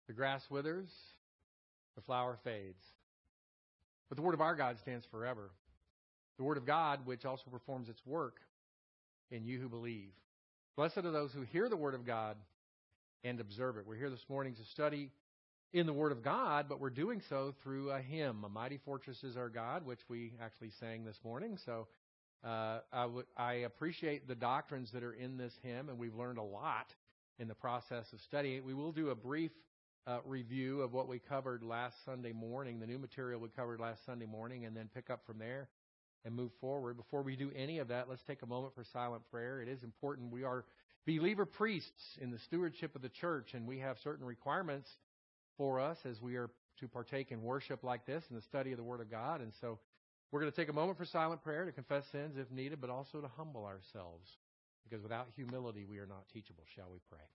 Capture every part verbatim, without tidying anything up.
The grass withers, the flower fades. But the word of our God stands forever. The word of God, which also performs its work in you who believe. Blessed are those who hear the word of God and observe it. We're here this morning to study in the word of God, but we're doing so through a hymn. A Mighty Fortress is Our God, which we actually sang this morning. So uh, I, w- I appreciate the doctrines that are in this hymn, and we've learned a lot in the process of studying it. We will do a brief uh, review of what we covered last Sunday morning, the new material we covered last Sunday morning, and then pick up from there and move forward. Before we do any of that, let's take a moment for silent prayer. It is important. We are believer priests in the stewardship of the church, and we have certain requirements for us as we are to partake in worship like this in the study of the Word of God. And so we're going to take a moment for silent prayer to confess sins if needed, but also to humble ourselves, because without humility we are not teachable. Shall we pray?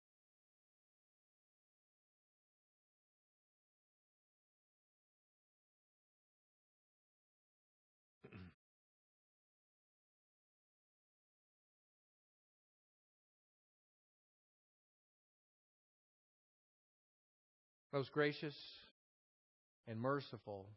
Most gracious and merciful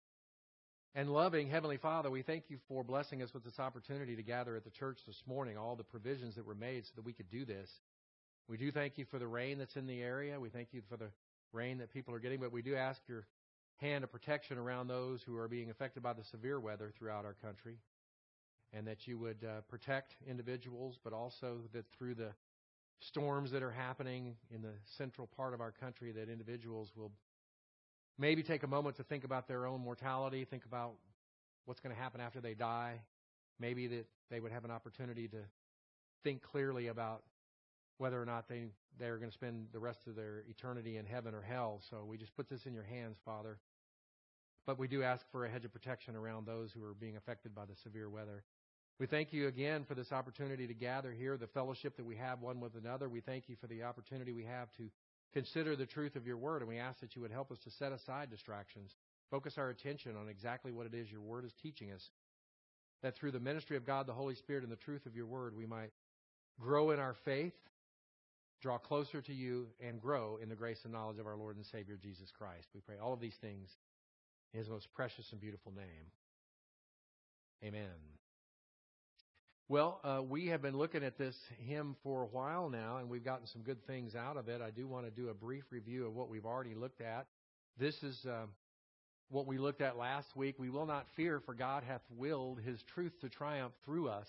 and loving Heavenly Father, we thank you for blessing us with this opportunity to gather at the church this morning, all the provisions that were made so that we could do this. We do thank you for the rain that's in the area. We thank you for the rain that people are getting, but we do ask your hand of protection around those who are being affected by the severe weather throughout our country, and that you would uh, protect individuals, but also that through the storms that are happening in the central part of our country, that individuals will maybe take a moment to think about their own mortality, think about what's going to happen after they die. Maybe that they would have an opportunity to think clearly about whether or not they, they're going to spend the rest of their eternity in heaven or hell. So we just put this in your hands, Father. But we do ask for a hedge of protection around those who are being affected by the severe weather. We thank you again for this opportunity to gather here, the fellowship that we have one with another. We thank you for the opportunity we have to consider the truth of your word, and we ask that you would help us to set aside distractions, focus our attention on exactly what it is your word is teaching us, that through the ministry of God, the Holy Spirit, and the truth of your word, we might grow in our faith, draw closer to you, and grow in the grace and knowledge of our Lord and Savior, Jesus Christ. We pray all of these things in his most precious and beautiful name. Amen. Well, uh, we have been looking at this hymn for a while now, and we've gotten some good things out of it. I do want to do a brief review of what we've already looked at. This is uh, what we looked at last week. We will not fear, for God hath willed his truth to triumph through us.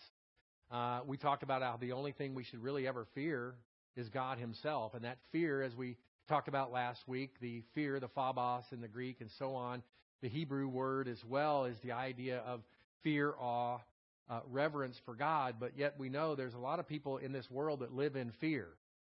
Uh, we talked about how the only thing we should really ever fear is God himself. And that fear, as we talked about last week, the fear, the phobos in the Greek and so on, the Hebrew word as well is the idea of fear, awe, uh, reverence for God. But yet we know there's a lot of people in this world that live in fear.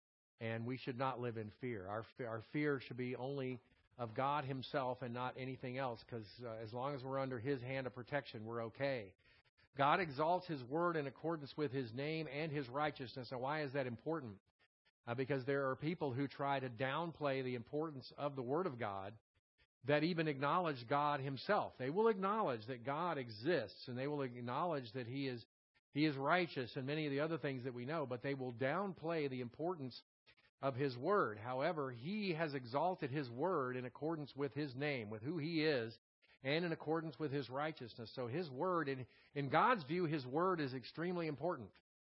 And we should not live in fear. Our, our fear should be only of God himself and not anything else, because uh, as long as we're under his hand of protection, we're okay. God exalts his word in accordance with his name and his righteousness. Now, why is that important? Uh, because there are people who try to downplay the importance of the word of God, that even acknowledge God himself. They will acknowledge that God exists, and they will acknowledge that he is he is righteous and many of the other things that we know, but they will downplay the importance of his word. However, he has exalted his word in accordance with his name, with who he is, and in accordance with his righteousness. So his word, in, in God's view, his word is extremely important.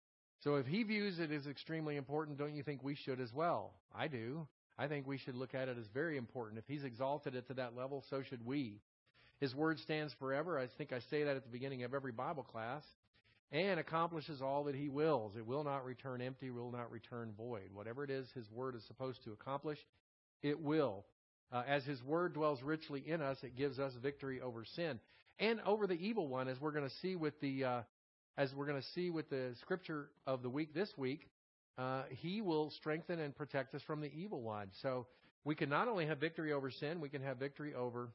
So if he views it as extremely important, don't you think we should as well? I do. I think we should look at it as very important. If he's exalted it to that level, so should we. His word stands forever. I think I say that at the beginning of every Bible class. And accomplishes all that he wills. It will not return empty, will not return void. Whatever it is his word is supposed to accomplish, it will. Uh, as his word dwells richly in us, it gives us victory over sin and over the evil one, as we're going to see with the uh, as we're going to see with the scripture of the week this week. Uh, he will strengthen and protect us from the evil one. So we can not only have victory over sin, we can have victory over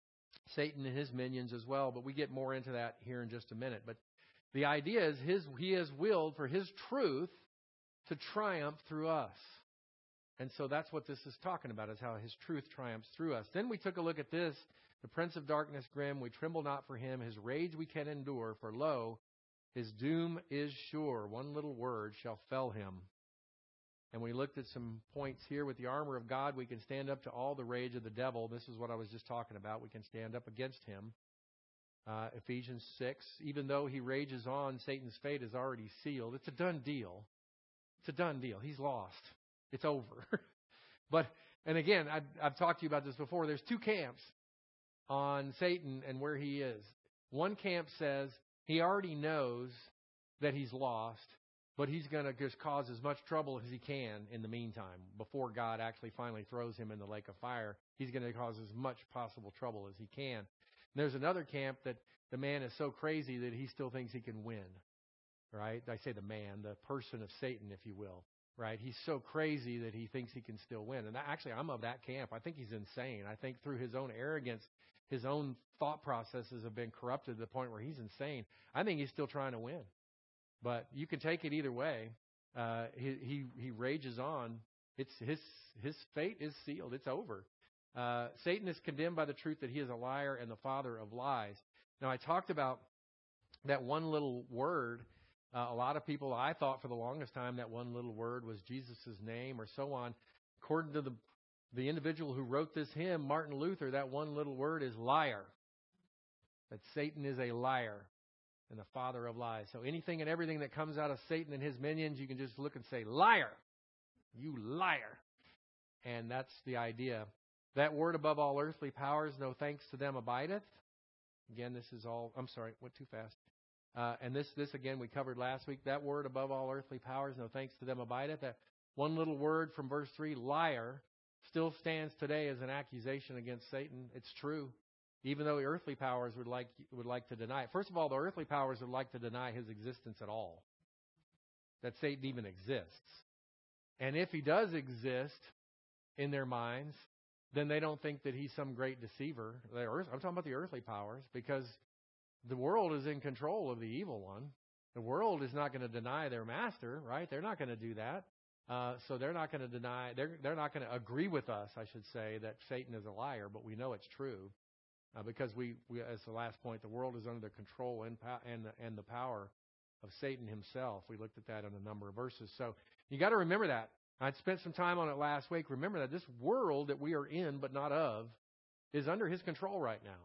Satan and his minions as well. But we get more into that here in just a minute. But the idea is his, he has willed for his truth to triumph through us. And so that's what this is talking about, is how his truth triumphs through us. Then we took a look at this. The prince of darkness grim, we tremble not for him. His rage we can endure, for lo, his doom is sure. One little word shall fell him. And we looked at some points here. With the armor of God, we can stand up to all the rage of the devil. This is what I was just talking about. We can stand up against him. Uh, Ephesians six, even though he rages on, Satan's fate is already sealed. It's a done deal. It's a done deal. He's lost. It's over. But, and again, I've, I've talked to you about this before. There's two camps on Satan and where he is. One camp says he already knows that he's lost, but he's going to just cause as much trouble as he can in the meantime. Before God actually finally throws him in the lake of fire, he's going to cause as much possible trouble as he can. And there's another camp that the man is so crazy that he still thinks he can win. Right? I say the man, the person of Satan, if you will. Right? He's so crazy that he thinks he can still win. And actually, I'm of that camp. I think he's insane. I think through his own arrogance, his own thought processes have been corrupted to the point where he's insane. I think he's still trying to win. But you can take it either way. Uh, he, he he rages on. It's his his fate is sealed. It's over. Uh, Satan is condemned by the truth that he is a liar and the father of lies. Now, I talked about that one little word. Uh, a lot of people, I thought for the longest time, that one little word was Jesus' name or so on. According to the the individual who wrote this hymn, Martin Luther, that one little word is liar. That Satan is a liar and the father of lies. So anything and everything that comes out of Satan and his minions, you can just look and say, liar, you liar. And that's the idea. That word above all earthly powers, no thanks to them abideth. Again, this is all, I'm sorry, went too fast. Uh, and this, this again, we covered last week. That word above all earthly powers, no thanks to them abideth. That one little word from verse three, liar, still stands today as an accusation against Satan. It's true. Even though the earthly powers would like would like to deny it. First of all, the earthly powers would like to deny his existence at all. That Satan even exists. And if he does exist in their minds, then they don't think that he's some great deceiver. The earth, I'm talking about the earthly powers, because the world is in control of the evil one. The world is not going to deny their master, right? They're not going to do that. Uh, so they're not going to deny, they're, they're not going to agree with us, I should say, that Satan is a liar, but we know it's true. Uh, because we, we, as the last point, the world is under the control and, and, the, and the power of Satan himself. We looked at that in a number of verses. So you got to remember that. I'd spent some time on it last week. Remember that this world that we are in but not of is under his control right now.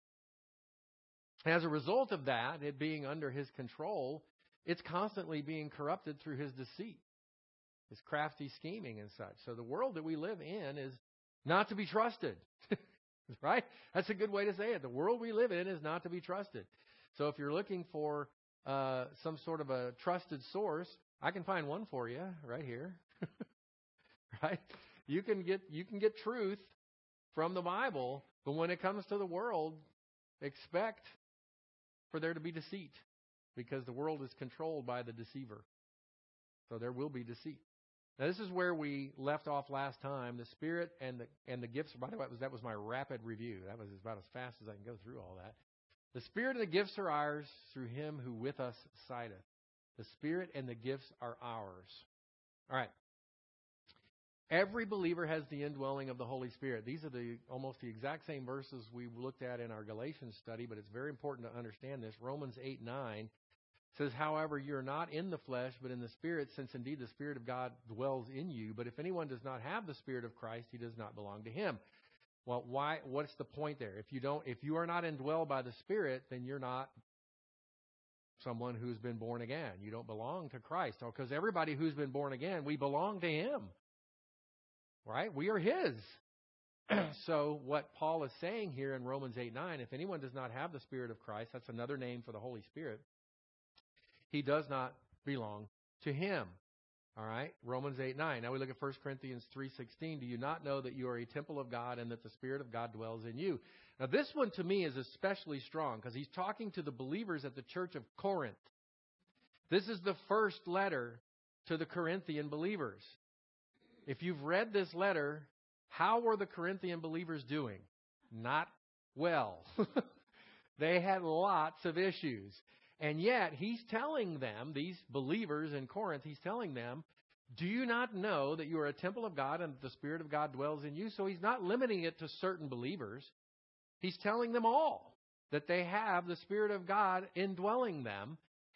As a result of that, it being under his control, it's constantly being corrupted through his deceit, his crafty scheming and such. So the world that we live in is not to be trusted. Right? That's a good way to say it. The world we live in is not to be trusted. So if you're looking for uh, some sort of a trusted source, I can find one for you right here. Right? You can get you can get truth from the Bible, but when it comes to the world, expect for there to be deceit, because the world is controlled by the deceiver. So there will be deceit. Now, this is where we left off last time. The Spirit and the and the gifts. By the way, that was, that was my rapid review. That was about as fast as I can go through all that. The Spirit and the gifts are ours through him who with us sideth. The Spirit and the gifts are ours. All right. Every believer has the indwelling of the Holy Spirit. These are the almost the exact same verses we looked at in our Galatians study, but it's very important to understand this. Romans eight nine says, however, you're not in the flesh, but in the Spirit, since indeed the Spirit of God dwells in you. But if anyone does not have the Spirit of Christ, he does not belong to him. Well, why? What's the point there? If you don't, if you are not indwelled by the Spirit, then you're not someone who's been born again. You don't belong to Christ. Because everybody who's been born again, we belong to him. Right? We are his. So what Paul is saying here in Romans eight nine, if anyone does not have the Spirit of Christ, that's another name for the Holy Spirit, he does not belong to him. All right? Romans eight nine. Now we look at First Corinthians three sixteen. Do you not know that you are a temple of God and that the Spirit of God dwells in you? Now this one to me is especially strong because he's talking to the believers at the church of Corinth. This is the first letter to the Corinthian believers. If you've read this letter, how were the Corinthian believers doing? Not well. They had lots of issues. And yet, he's telling them, these believers in Corinth, he's telling them, do you not know that you are a temple of God and the Spirit of God dwells in you? So he's not limiting it to certain believers. He's telling them all that they have the Spirit of God indwelling them.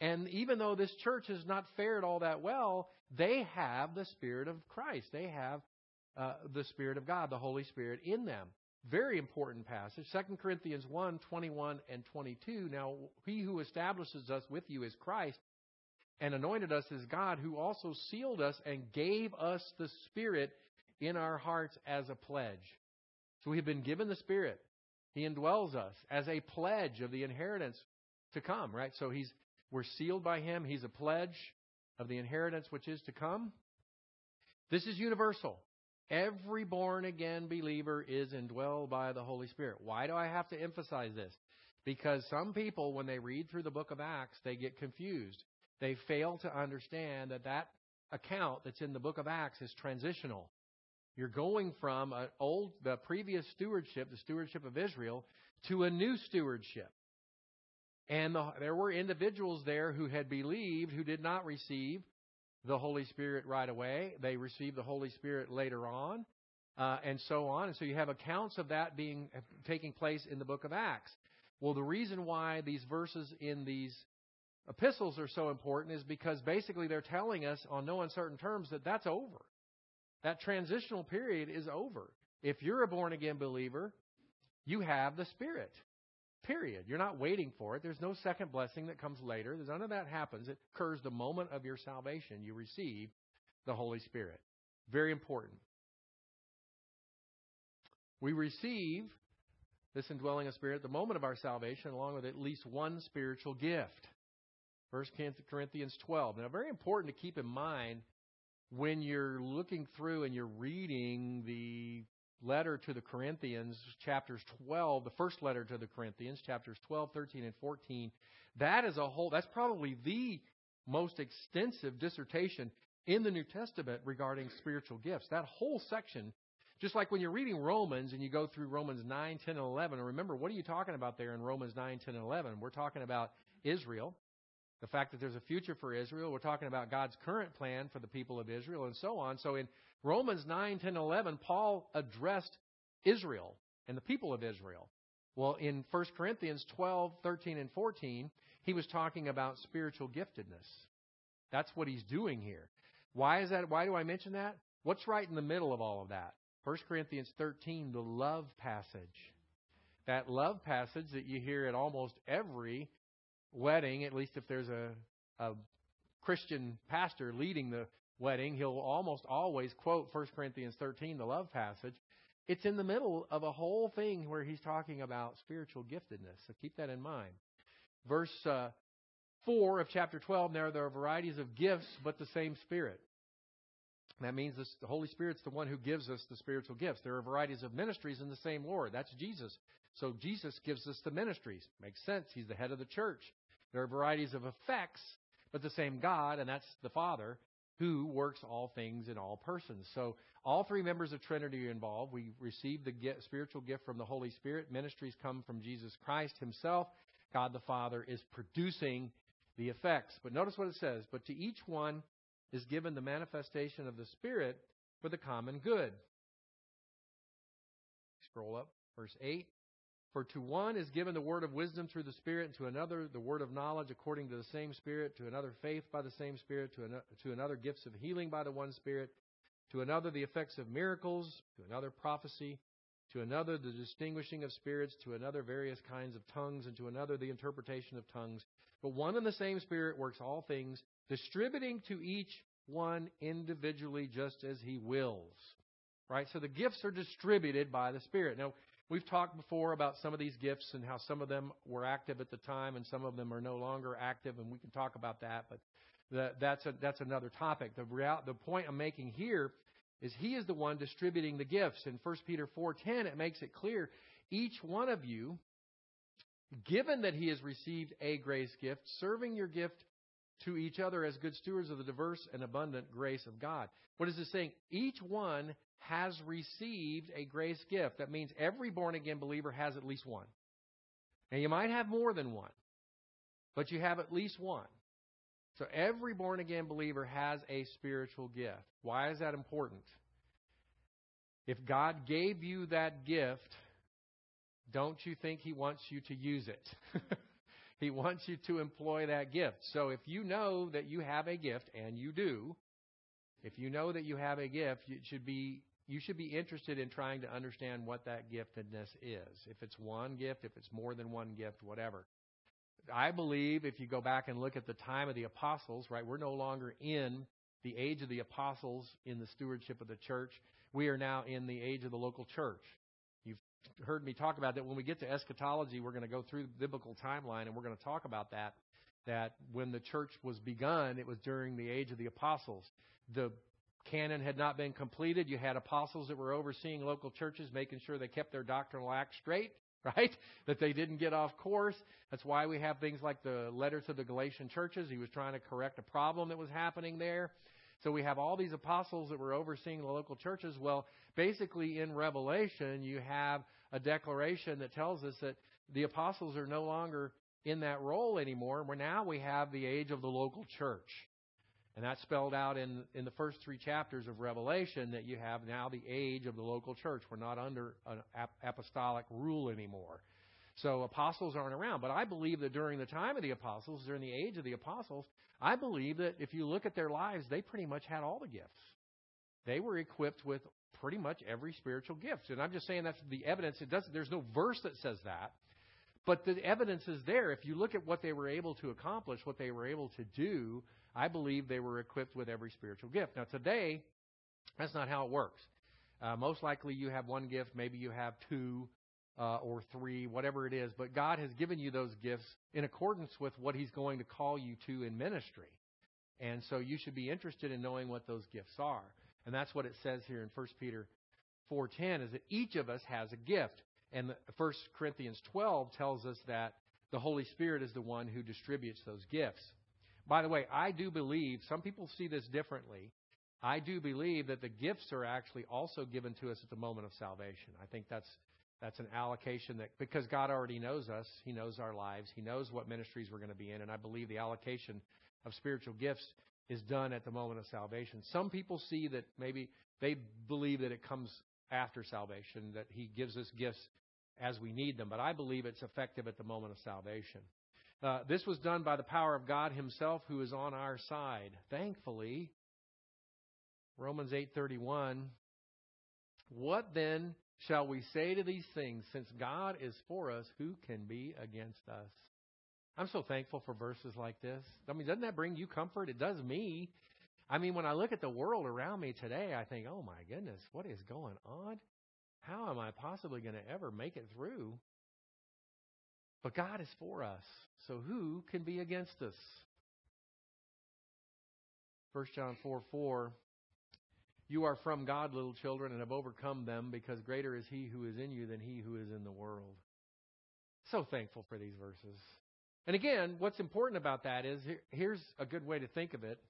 And even though this church has not fared all that well, they have the Spirit of Christ. They have uh, the Spirit of God, the Holy Spirit in them. Very important passage. Second Corinthians one, twenty-one and twenty-two. Now, he who establishes us with you is Christ, and anointed us is God, who also sealed us and gave us the Spirit in our hearts as a pledge. So we have been given the Spirit. He indwells us as a pledge of the inheritance to come, right? So he's we're sealed by Him. He's a pledge of the inheritance which is to come. This is universal. Every born-again believer is indwelled by the Holy Spirit. Why do I have to emphasize this? Because some people, when they read through the book of Acts, they get confused. They fail to understand that that account that's in the book of Acts is transitional. You're going from an old, the previous stewardship, the stewardship of Israel, to a new stewardship. And the, there were individuals there who had believed who did not receive the Holy Spirit right away. They received the Holy Spirit later on, uh, and so on. And so you have accounts of that being taking place in the book of Acts. Well, the reason why these verses in these epistles are so important is because basically they're telling us on no uncertain terms that that's over. That transitional period is over. If you're a born-again believer, you have the Spirit. Period. You're not waiting for it. There's no second blessing that comes later. None of that happens. It occurs the moment of your salvation. You receive the Holy Spirit. Very important. We receive this indwelling of Spirit at the moment of our salvation, along with at least one spiritual gift. First Corinthians twelve. Now, very important to keep in mind when you're looking through and you're reading the letter to the Corinthians, chapters twelve, the first letter to the Corinthians, chapters twelve, thirteen, and fourteen, that is a whole, that's probably the most extensive dissertation in the New Testament regarding spiritual gifts. That whole section, just like when you're reading Romans and you go through Romans nine, ten, and eleven, and remember, what are you talking about there in Romans nine, ten, and eleven? We're talking about Israel, the fact that there's a future for Israel. We're talking about God's current plan for the people of Israel and so on. So in Romans nine, ten, and eleven, Paul addressed Israel and the people of Israel. Well, in First Corinthians twelve, thirteen, and fourteen, he was talking about spiritual giftedness. That's what he's doing here. Why is that? Why do I mention that? What's right in the middle of all of that? First Corinthians thirteen, the love passage. That love passage that you hear at almost every wedding, at least if there's a, a Christian pastor leading the wedding, he'll almost always quote First Corinthians thirteen, the love passage. It's in the middle of a whole thing where he's talking about spiritual giftedness. So keep that in mind. Verse uh, four of chapter twelve, now there are varieties of gifts, but the same Spirit. That means this, the Holy Spirit's the one who gives us the spiritual gifts. There are varieties of ministries in the same Lord. That's Jesus. So Jesus gives us the ministries. Makes sense. He's the head of the church. There are varieties of effects, but the same God, and that's the Father, who works all things in all persons. So all three members of Trinity are involved. We receive the gift, spiritual gift from the Holy Spirit. Ministries come from Jesus Christ Himself. God the Father is producing the effects. But notice what it says. But to each one is given the manifestation of the Spirit for the common good. Scroll up, verse eight. For to one is given the word of wisdom through the Spirit, and to another the word of knowledge according to the same Spirit, to another faith by the same Spirit, to, an, to another gifts of healing by the one Spirit, to another the effects of miracles, to another prophecy, to another the distinguishing of spirits, to another various kinds of tongues, and to another the interpretation of tongues. But one and the same Spirit works all things, distributing to each one individually just as He wills. Right? So the gifts are distributed by the Spirit. Now, we've talked before about some of these gifts and how some of them were active at the time and some of them are no longer active, and we can talk about that, but the, that's a, that's another topic. The, real, the point I'm making here is He is the one distributing the gifts. In First Peter four ten, it makes it clear, each one of you, given that he has received a grace gift, serving your gift to each other as good stewards of the diverse and abundant grace of God. What is this saying? Each one has received a grace gift. That means every born-again believer has at least one. Now, you might have more than one, but you have at least one. So every born-again believer has a spiritual gift. Why is that important? If God gave you that gift, don't you think He wants you to use it? He wants you to employ that gift. So if you know that you have a gift, and you do, if you know that you have a gift, you should be you should be interested in trying to understand what that giftedness is. If it's one gift, if it's more than one gift, whatever. I believe if you go back and look at the time of the apostles, right, we're no longer in the age of the apostles in the stewardship of the church. We are now in the age of the local church. You've heard me talk about that. When we get to eschatology, we're going to go through the biblical timeline, and we're going to talk about that, that when the church was begun, it was during the age of the apostles. The canon had not been completed. You had apostles that were overseeing local churches, making sure they kept their doctrinal act straight, right? That they didn't get off course. That's why we have things like the letter to the Galatian churches. He was trying to correct a problem that was happening there. So we have all these apostles that were overseeing the local churches. Well, basically in Revelation, you have a declaration that tells us that the apostles are no longer in that role anymore. Where now we have the age of the local church. And that's spelled out in, in the first three chapters of Revelation, that you have now the age of the local church. We're not under an apostolic rule anymore. So apostles aren't around. But I believe that during the time of the apostles, during the age of the apostles, I believe that if you look at their lives, they pretty much had all the gifts. They were equipped with pretty much every spiritual gift. And I'm just saying that's the evidence. It doesn't, there's no verse that says that. But the evidence is there. If you look at what they were able to accomplish, what they were able to do, I believe they were equipped with every spiritual gift. Now today, that's not how it works. Uh, most likely you have one gift, maybe you have two uh, or three, whatever it is. But God has given you those gifts in accordance with what He's going to call you to in ministry. And so you should be interested in knowing what those gifts are. And that's what it says here in First Peter four ten, is that each of us has a gift. And First Corinthians twelve tells us that the Holy Spirit is the one who distributes those gifts. By the way, I do believe, some people see this differently, I do believe that the gifts are actually also given to us at the moment of salvation. I think that's that's an allocation that, because God already knows us, He knows our lives, He knows what ministries we're going to be in, and I believe the allocation of spiritual gifts is done at the moment of salvation. Some people see that maybe they believe that it comes after salvation, that He gives us gifts as we need them, but I believe it's effective at the moment of salvation. Uh, this was done by the power of God Himself, who is on our side. Thankfully, Romans eight thirty-one, what then shall we say to these things? Since God is for us, who can be against us? I'm so thankful for verses like this. I mean, doesn't that bring you comfort? It does me. I mean, when I look at the world around me today, I think, oh my goodness, what is going on? How am I possibly going to ever make it through? But God is for us, so who can be against us? First John four four, you are from God, little children, and have overcome them, because greater is He who is in you than he who is in the world. So thankful for these verses. And again, what's important about that is, here, here's a good way to think of it.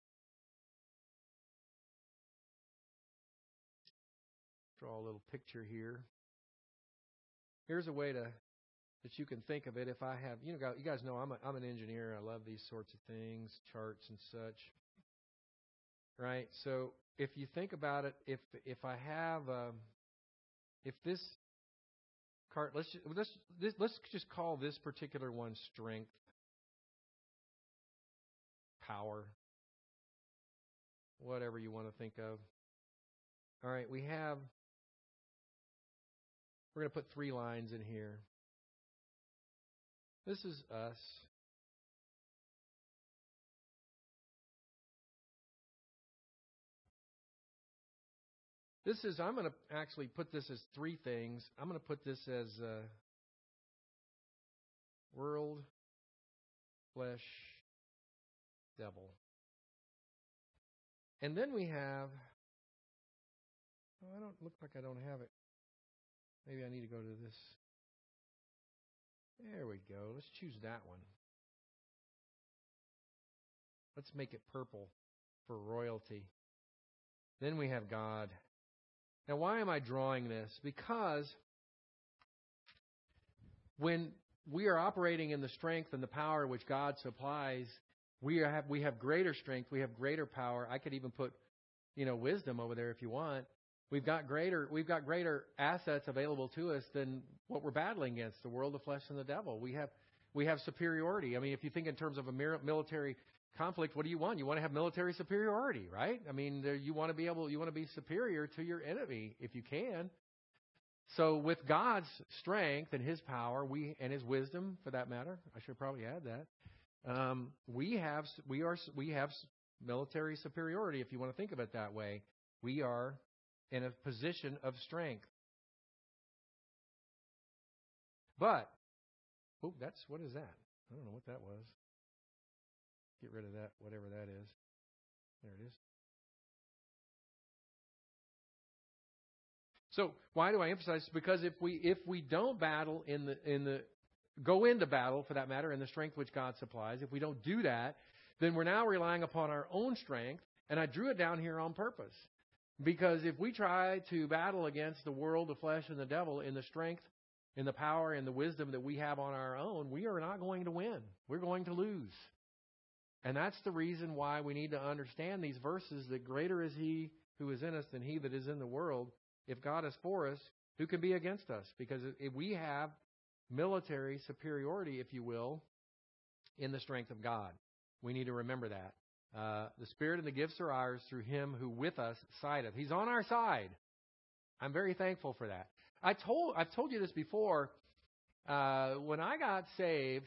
Draw a little picture here. Here's a way to that you can think of it. If I have, you know, you guys know I'm a, I'm an engineer. I love these sorts of things, charts and such. Right? So if you think about it, if if I have, um, if this cart, let's just, let's this, let's just call this particular one strength, power, whatever you want to think of. All right, we have. We're going to put three lines in here. This is us. This is, I'm going to actually put this as three things. I'm going to put this as uh, world, flesh, devil. And then we have, oh, I don't look like I don't have it. Maybe I need to go to this. There we go. Let's choose that one. Let's make it purple for royalty. Then we have God. Now, why am I drawing this? Because when we are operating in the strength and the power which God supplies, we have we have greater strength, we have greater power. I could even put, you know, wisdom over there if you want. We've got greater we've got greater assets available to us than what we're battling against, the world, the flesh, and the devil. We have we have superiority. I mean, if you think in terms of a military conflict, what do you want? You want to have military superiority, right? I mean, there, you want to be able, you want to be superior to your enemy if you can. So with God's strength and His power, we and His wisdom, for that matter, I should probably add that. Um, we have we are we have military superiority, if you want to think of it that way. We are in a position of strength. But, oh, that's what is that? I don't know what that was. Get rid of that, whatever that is. There it is. So why do I emphasize this? Because if we if we don't battle in the in the go into battle, for that matter, in the strength which God supplies, if we don't do that, then we're now relying upon our own strength. And I drew it down here on purpose. Because if we try to battle against the world, the flesh, and the devil in the strength, in the power, and the wisdom that we have on our own, we are not going to win. We're going to lose. And that's the reason why we need to understand these verses, that greater is He who is in us than he that is in the world. If God is for us, who can be against us? Because if we have military superiority, if you will, in the strength of God. We need to remember that. Uh, the Spirit and the gifts are ours through Him who with us sideth. He's on our side. I'm very thankful for that. I told, I've told you this before. Uh, when I got saved,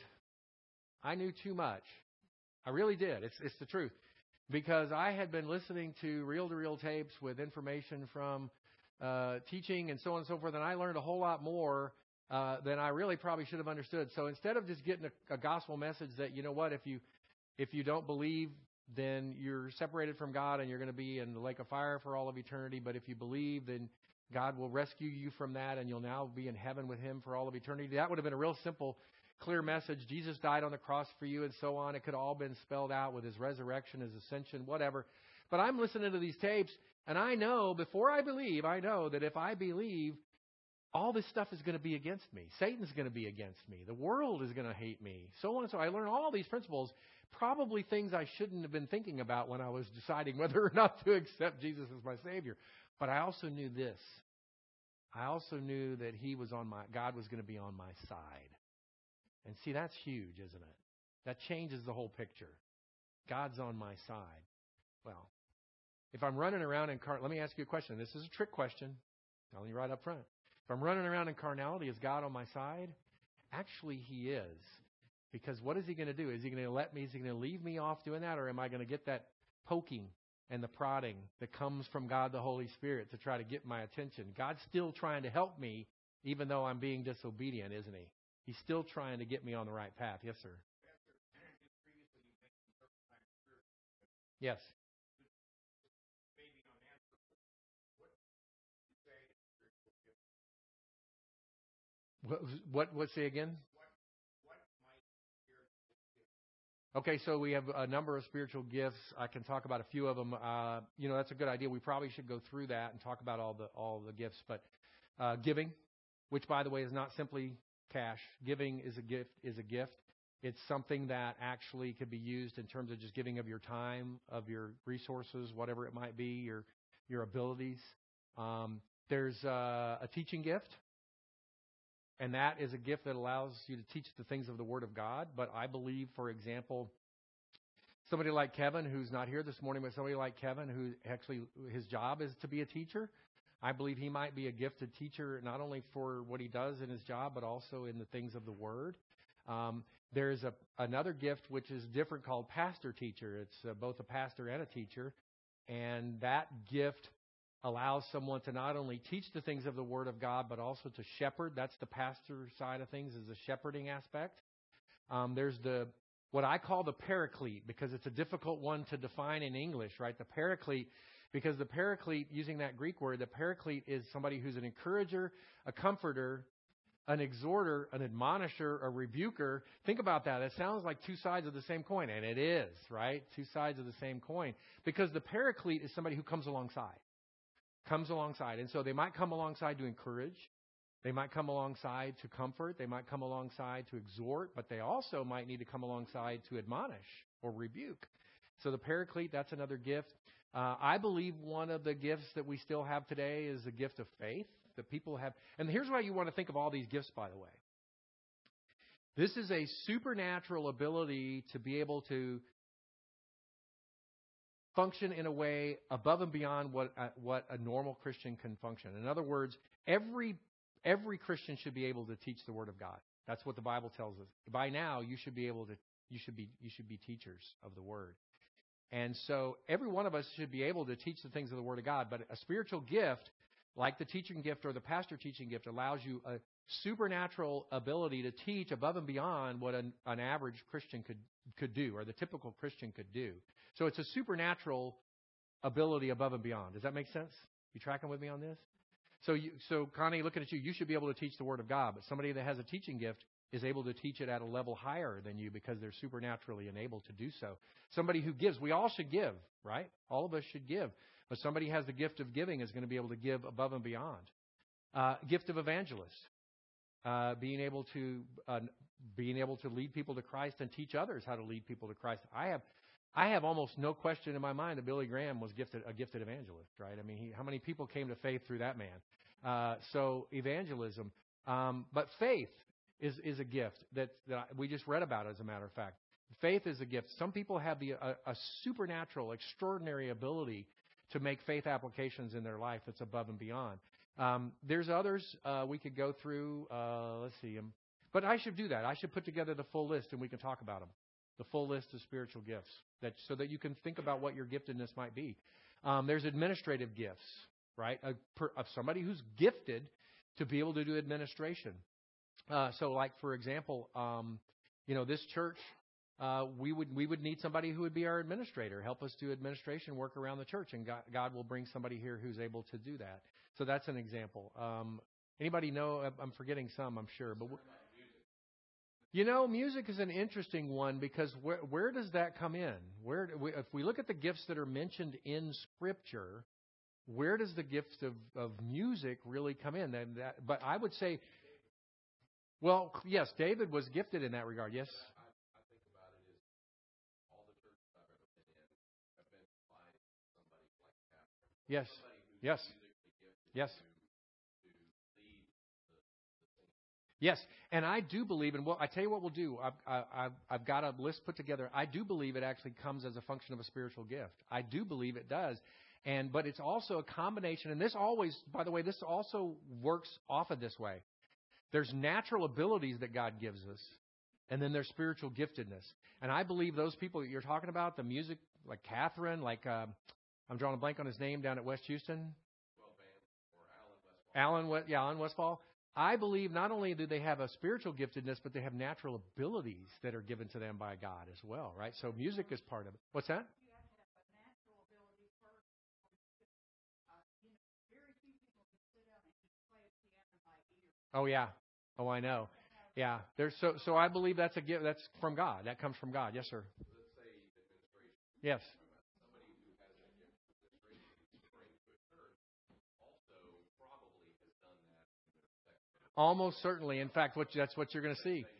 I knew too much. I really did. It's, it's the truth. Because I had been listening to reel-to-reel tapes with information from uh, teaching and so on and so forth, and I learned a whole lot more uh, than I really probably should have understood. So instead of just getting a, a gospel message that, you know what, if you if you don't believe, then you're separated from God and you're going to be in the lake of fire for all of eternity. But if you believe, then God will rescue you from that, and you'll now be in heaven with Him for all of eternity. That would have been a real simple, clear message. Jesus died on the cross for you and so on. It could have all been spelled out with His resurrection, His ascension, whatever. But I'm listening to these tapes, and I know, before I believe, I know that if I believe, all this stuff is going to be against me. Satan's going to be against me. The world is going to hate me. So on and so. I learned all these principles, probably things I shouldn't have been thinking about when I was deciding whether or not to accept Jesus as my Savior. But I also knew this. I also knew that He was on my, God was going to be on my side. And see, that's huge, isn't it? That changes the whole picture. God's on my side. Well, if I'm running around in car, let me ask you a question. This is a trick question. Telling you right up front. If I'm running around in carnality, is God on my side? Actually, He is. Because what is He going to do? Is He going to let me, is He going to leave me off doing that? Or am I going to get that poking and the prodding that comes from God the Holy Spirit to try to get my attention? God's still trying to help me, even though I'm being disobedient, isn't He? He's still trying to get me on the right path. Yes, sir. Yes. What, what, what say again? Okay, so we have a number of spiritual gifts. I can talk about a few of them. Uh, you know, that's a good idea. We probably should go through that and talk about all the all the gifts. But uh, giving, which by the way is not simply cash. Giving is a gift. Is a gift. It's something that actually could be used in terms of just giving of your time, of your resources, whatever it might be, your your abilities. Um, there's uh, a teaching gift. And that is a gift that allows you to teach the things of the Word of God. But I believe, for example, somebody like Kevin, who's not here this morning, but somebody like Kevin, who actually his job is to be a teacher, I believe he might be a gifted teacher, not only for what he does in his job, but also in the things of the Word. Um, there's a, another gift which is different called pastor-teacher. It's uh, both a pastor and a teacher. And that gift allows someone to not only teach the things of the Word of God, but also to shepherd. That's the pastor side of things, is the shepherding aspect. Um, there's the what I call the paraclete, because it's a difficult one to define in English, right? The paraclete, because the paraclete, using that Greek word, the paraclete is somebody who's an encourager, a comforter, an exhorter, an admonisher, a rebuker. Think about that. It sounds like two sides of the same coin, and it is, right? Two sides of the same coin. Because the paraclete is somebody who comes alongside. Comes alongside. And so they might come alongside to encourage. They might come alongside to comfort. They might come alongside to exhort. But they also might need to come alongside to admonish or rebuke. So the paraclete, that's another gift. Uh, I believe one of the gifts that we still have today is the gift of faith that people have. And here's why you want to think of all these gifts, by the way. This is a supernatural ability to be able to function in a way above and beyond what uh, what a normal Christian can function. In other words, every every Christian should be able to teach the Word of God. That's what the Bible tells us. By now, you should be able to you should be you should be teachers of the Word. And so every one of us should be able to teach the things of the Word of God. But a spiritual gift, like the teaching gift or the pastor teaching gift, allows you a supernatural ability to teach above and beyond what an, an average Christian could could do, or the typical Christian could do. So it's a supernatural ability above and beyond. Does that make sense? You tracking with me on this? So, you, so Connie, looking at you, you should be able to teach the Word of God. But somebody that has a teaching gift is able to teach it at a level higher than you because they're supernaturally enabled to do so. Somebody who gives, we all should give, right? All of us should give. But somebody who has the gift of giving is going to be able to give above and beyond. Uh, gift of evangelist, uh, being able to uh, being able to lead people to Christ and teach others how to lead people to Christ. I have. I have almost no question in my mind that Billy Graham was gifted, a gifted evangelist, right? I mean, he, how many people came to faith through that man? Uh, so evangelism, um, but faith is is a gift that that we just read about. As a matter of fact, faith is a gift. Some people have the a, a supernatural, extraordinary ability to make faith applications in their life that's above and beyond. Um, there's others uh, we could go through. Uh, let's see them, but I should do that. I should put together the full list and we can talk about them. The full list of spiritual gifts, that so that you can think about what your giftedness might be. Um, there's administrative gifts, right? A, per, of somebody who's gifted to be able to do administration. Uh, so, like for example, um, you know, this church, uh, we would we would need somebody who would be our administrator, help us do administration work around the church, and God, God will bring somebody here who's able to do that. So that's an example. Um, anybody know? I'm forgetting some, I'm sure, but. You know, music is an interesting one because where, where does that come in? Where, if we look at the gifts that are mentioned in Scripture, where does the gift of, of music really come in? And that, but I would say, well, yes, David was gifted in that regard. Yes. I, I think about it as all the churches I've ever been in have been by somebody like Catherine. Yes. Somebody who's Yes. musically gifted Yes. to, to lead the, the singing. Yes, and I do believe, and well, I tell you what we'll do. I've, I've, I've got a list put together. I do believe it actually comes as a function of a spiritual gift. I do believe it does, and but it's also a combination. And this always, by the way, this also works often this way. There's natural abilities that God gives us, and then there's spiritual giftedness. And I believe those people that you're talking about, the music, like Catherine, like uh, I'm drawing a blank on his name down at West Houston. Well, Van or Alan Westfall. Alan, yeah, Alan Westfall. I believe not only do they have a spiritual giftedness, but they have natural abilities that are given to them by God as well, right? So music is part of it. What's that? You have to have a natural ability first. Uh, you know, very few people can sit down and just play a piano by ear. Oh yeah. Oh, I know. Yeah. There's so so I believe that's a gift. That's from God. That comes from God. Yes, sir. Let's say administration. Yes. Somebody who has that gift of administration to bring to a church also probably has done that in their sector. Almost certainly. In fact, what that's what you're going to see.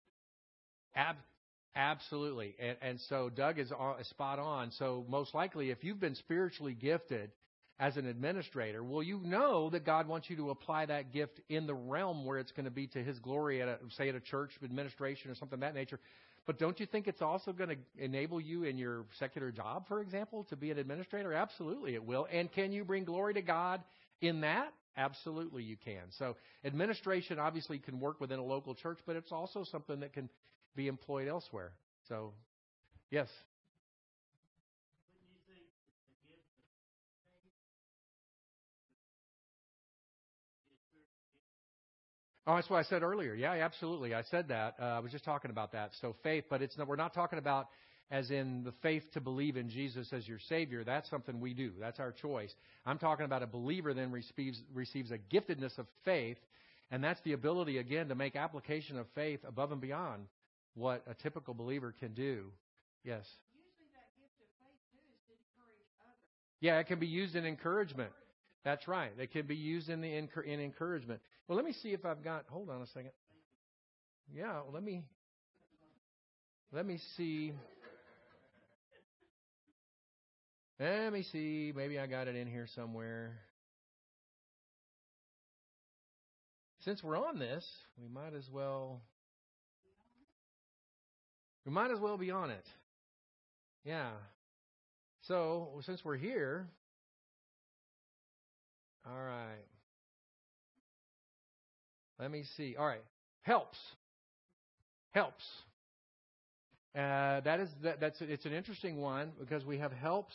Ab, absolutely. And, and so Doug is on, spot on. So most likely, if you've been spiritually gifted as an administrator, well, you know that God wants you to apply that gift in the realm where it's going to be to His glory, at a, say at a church administration or something of that nature. But don't you think it's also going to enable you in your secular job, for example, to be an administrator? Absolutely, it will. And can you bring glory to God in that? Absolutely, you can. So administration obviously can work within a local church, but it's also something that can be employed elsewhere. So, yes. Oh, that's what I said earlier. Yeah, absolutely. I said that. Uh, I was just talking about that. So faith, but it's not, we're not talking about as in the faith to believe in Jesus as your Savior. That's something we do. That's our choice. I'm talking about a believer then receives receives a giftedness of faith, and that's the ability, again, to make application of faith above and beyond what a typical believer can do. Yes. Usually that gift of faith, too, is to encourage others. Yeah, it can be used in encouragement. That's right. It can be used in the in encouragement. Well, let me see if I've got. Hold on a second. Yeah, well, let me. Let me see. Let me see. Maybe I got it in here somewhere. Since we're on this, we might as well. We might as well be on it. Yeah. So, since we're here, all right. Let me see. All right. Helps. Helps. Uh, that is that, that's it's an interesting one because we have helps,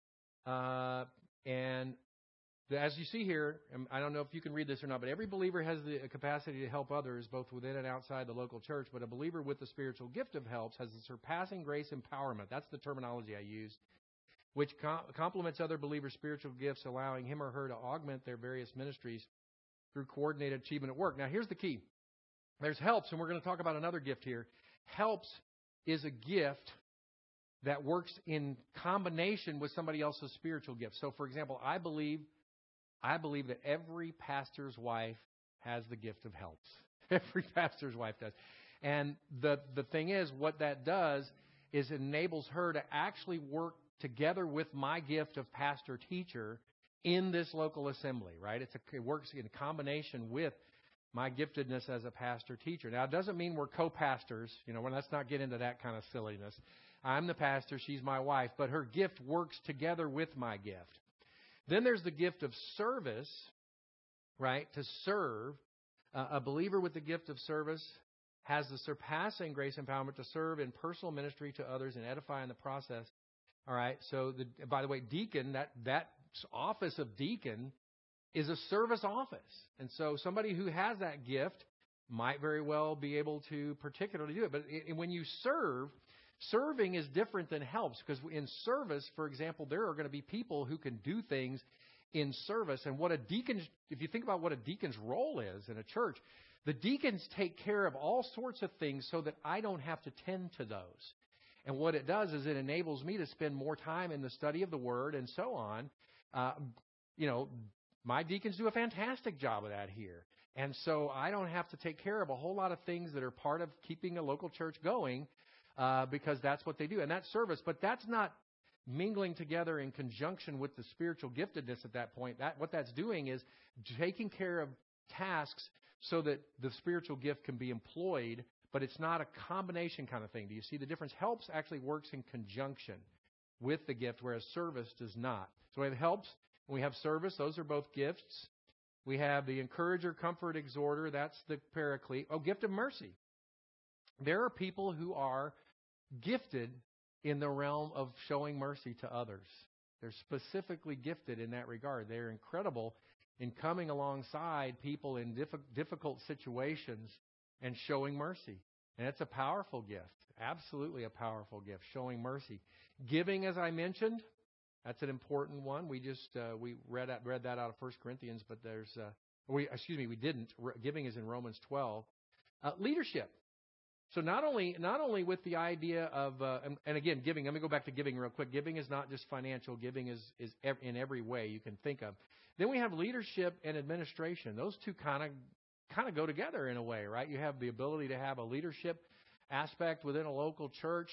uh, and the, as you see here, I don't know if you can read this or not, but every believer has the capacity to help others both within and outside the local church. But a believer with the spiritual gift of helps has the surpassing grace empowerment. That's the terminology I use, which com- complements other believers' spiritual gifts, allowing him or her to augment their various ministries through coordinated achievement at work. Now, here's the key. There's helps, and we're going to talk about another gift here. Helps is a gift that works in combination with somebody else's spiritual gift. So, for example, I believe I believe that every pastor's wife has the gift of helps. Every pastor's wife does. And the the thing is, what that does is it enables her to actually work together with my gift of pastor-teacher in this local assembly, right? It's a, it works in combination with my giftedness as a pastor-teacher. Now, it doesn't mean we're co-pastors. You know, well, let's not get into that kind of silliness. I'm the pastor, she's my wife, but her gift works together with my gift. Then there's the gift of service, right, to serve. Uh, a believer with the gift of service has the surpassing grace empowerment to serve in personal ministry to others and edify in the process. All right, so the, by the way, deacon, that, that office of deacon is a service office. And so somebody who has that gift might very well be able to particularly do it. But it, when you serve, serving is different than helps, because in service, for example, there are going to be people who can do things in service. And what a deacon, if you think about what a deacon's role is in a church, the deacons take care of all sorts of things so that I don't have to tend to those. And what it does is it enables me to spend more time in the study of the Word and so on. Uh, you know, my deacons do a fantastic job of that here. And so I don't have to take care of a whole lot of things that are part of keeping a local church going uh, because that's what they do. And that's service. But that's not mingling together in conjunction with the spiritual giftedness at that point. That what that's doing is taking care of tasks so that the spiritual gift can be employed, but it's not a combination kind of thing. Do you see the difference? Helps actually works in conjunction with the gift, whereas service does not. So we have helps and we have service. Those are both gifts. We have the encourager, comfort, exhorter. That's the paraclete. Oh, gift of mercy. There are people who are gifted in the realm of showing mercy to others. They're specifically gifted in that regard. They're incredible in coming alongside people in diff- difficult situations and showing mercy. And it's a powerful gift. Absolutely a powerful gift, showing mercy. Giving, as I mentioned, that's an important one. We just uh, we read that, read that out of First Corinthians, but there's uh, we excuse me, we didn't. Re- giving is in Romans twelve. Uh, leadership. So not only not only with the idea of uh, and, and again giving. Let me go back to giving real quick. Giving is not just financial. Giving is is ev- in every way you can think of. Then we have leadership and administration. Those two kind of kind of go together in a way, right? You have the ability to have a leadership aspect within a local church.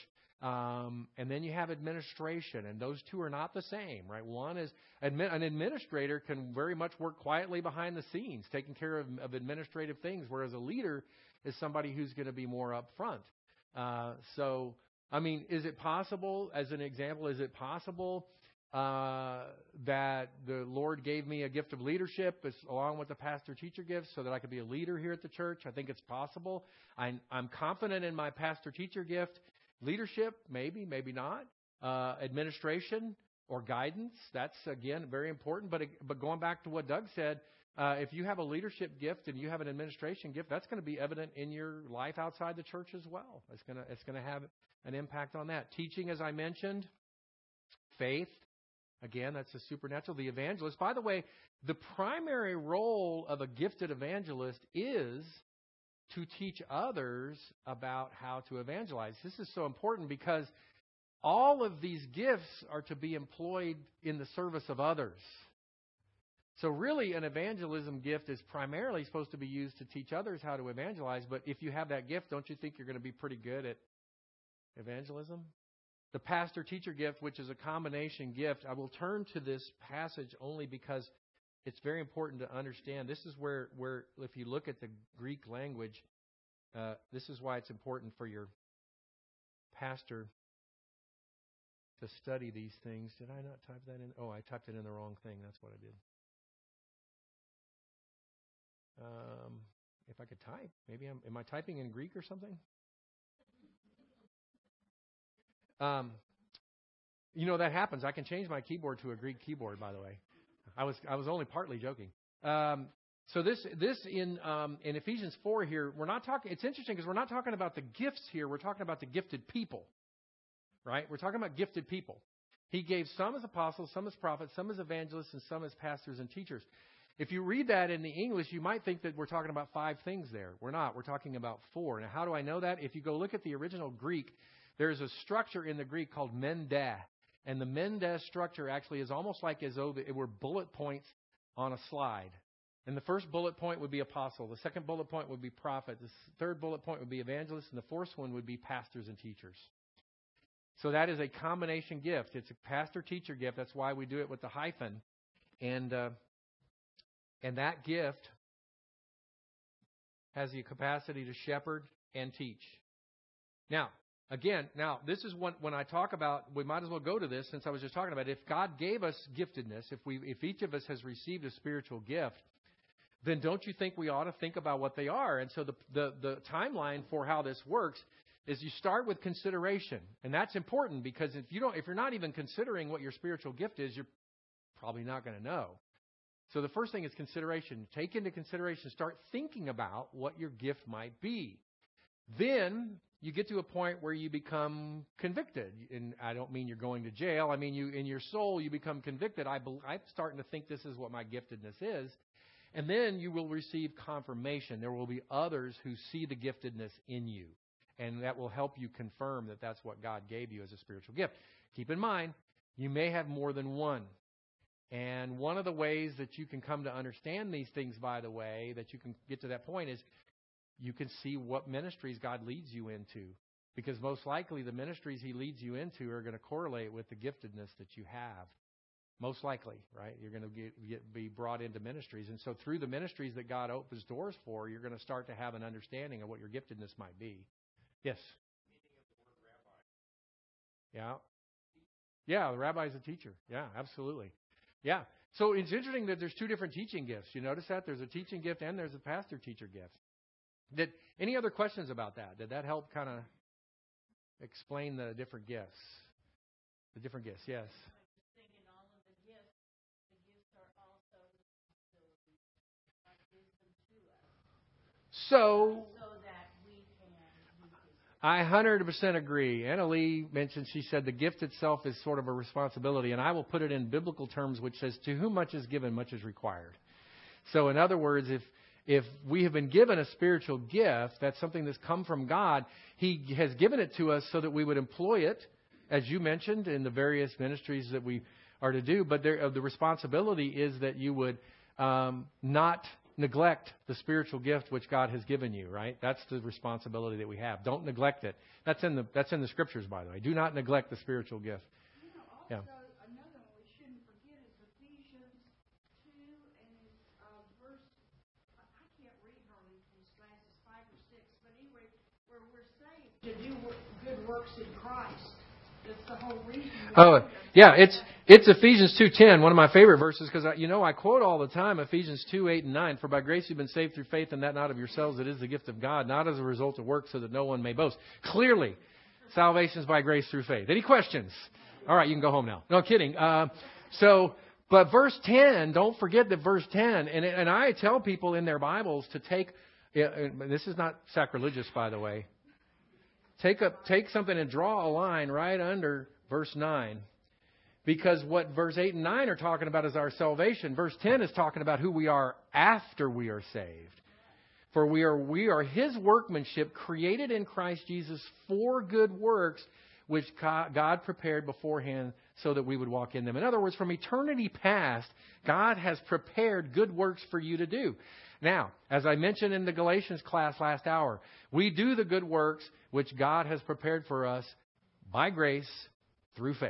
Um, and then you have administration, and those two are not the same, right? One is admi- an administrator can very much work quietly behind the scenes, taking care of, of administrative things, whereas a leader is somebody who's going to be more up front. Uh, so, I mean, is it possible, as an example, is it possible uh, that the Lord gave me a gift of leadership as, along with the pastor-teacher gift so that I could be a leader here at the church? I think it's possible. I'm, I'm confident in my pastor-teacher gift. Leadership, maybe, maybe not. Uh, administration or guidance, that's, again, very important. But but going back to what Doug said, uh, if you have a leadership gift and you have an administration gift, that's going to be evident in your life outside the church as well. It's going to it's going to have an impact on that. Teaching, as I mentioned, faith, again, that's a supernatural. The evangelist, by the way, the primary role of a gifted evangelist is to teach others about how to evangelize. This is so important because all of these gifts are to be employed in the service of others. So really, an evangelism gift is primarily supposed to be used to teach others how to evangelize. But if you have that gift, don't you think you're going to be pretty good at evangelism? The pastor-teacher gift, which is a combination gift, I will turn to this passage only because it's very important to understand. This is where, where if you look at the Greek language, uh, this is why it's important for your pastor to study these things. Did I not type that in? Oh, I typed it in the wrong thing. That's what I did. Um, if I could type, maybe I'm. Am I typing in Greek or something? Um, you know that happens. I can change my keyboard to a Greek keyboard. By the way, I was I was only partly joking. Um, so this this in um, in Ephesians four here, we're not talking. It's interesting because we're not talking about the gifts here. We're talking about the gifted people, right? We're talking about gifted people. He gave some as apostles, some as prophets, some as evangelists, and some as pastors and teachers. If you read that in the English, you might think that we're talking about five things there. We're not. We're talking about four. Now, how do I know that? If you go look at the original Greek, there's a structure in the Greek called mendah. And the mendah structure actually is almost like as though it were bullet points on a slide. And the first bullet point would be apostle. The second bullet point would be prophet. The third bullet point would be evangelist. And the fourth one would be pastors and teachers. So that is a combination gift. It's a pastor-teacher gift. That's why we do it with the hyphen. And uh, and that gift has the capacity to shepherd and teach. Now, again, now this is when, when I talk about, we might as well go to this since I was just talking about it. If God gave us giftedness, if we, if each of us has received a spiritual gift, then don't you think we ought to think about what they are? And so the the, the timeline for how this works is you start with consideration. And that's important because if you don't, if you're not even considering what your spiritual gift is, you're probably not going to know. So the first thing is consideration. Take into consideration, start thinking about what your gift might be. Then you get to a point where you become convicted. And I don't mean you're going to jail. I mean, you in your soul, you become convicted. I, I'm starting to think this is what my giftedness is. And then you will receive confirmation. There will be others who see the giftedness in you. And that will help you confirm that that's what God gave you as a spiritual gift. Keep in mind, you may have more than one. And one of the ways that you can come to understand these things, by the way, that you can get to that point is you can see what ministries God leads you into. Because most likely the ministries He leads you into are going to correlate with the giftedness that you have. Most likely, right? You're going to get, get, be brought into ministries. And so through the ministries that God opens doors for, you're going to start to have an understanding of what your giftedness might be. Yes? Yeah. Yeah, the rabbi is a teacher. Yeah, absolutely. Yeah. So it's interesting that there's two different teaching gifts. You notice that? There's a teaching gift and there's a pastor-teacher gift. Did any other questions about that? Did that help kind of explain the different gifts? The different gifts, yes. So, I one hundred percent agree. Anna Lee mentioned, she said the gift itself is sort of a responsibility, and I will put it in biblical terms, which says, to whom much is given, much is required. So in other words, if if we have been given a spiritual gift, that's something that's come from God, He has given it to us so that we would employ it, as you mentioned, in the various ministries that we are to do. But there, the responsibility is that you would um, not neglect the spiritual gift which God has given you, right? That's the responsibility that we have. Don't neglect it. That's in the that's in the scriptures, by the way. Do not neglect the spiritual gift. You know, also, Yeah. another one we shouldn't forget is Ephesians two and uh, verse, I can't read hardly with these glasses, five or six, but anyway, where we're saved to do wor- good works in Christ. That's the whole reason. Oh, yeah, it's it's Ephesians two ten, one of my favorite verses, because, you know, I quote all the time Ephesians two, eight, and nine. For by grace you've been saved through faith, and that not of yourselves. It is the gift of God, not as a result of works, so that no one may boast. Clearly, salvation is by grace through faith. Any questions? All right, you can go home now. No, kidding. Uh, so, but verse ten, don't forget that verse ten, and, and I tell people in their Bibles to take, this is not sacrilegious, by the way, Take up, take something and draw a line right under verse nine. Because what verse eight and nine are talking about is our salvation. Verse ten is talking about who we are after we are saved. For we are we are His workmanship, created in Christ Jesus for good works, which God prepared beforehand so that we would walk in them. In other words, from eternity past, God has prepared good works for you to do. Now, as I mentioned in the Galatians class last hour, we do the good works which God has prepared for us by grace through faith.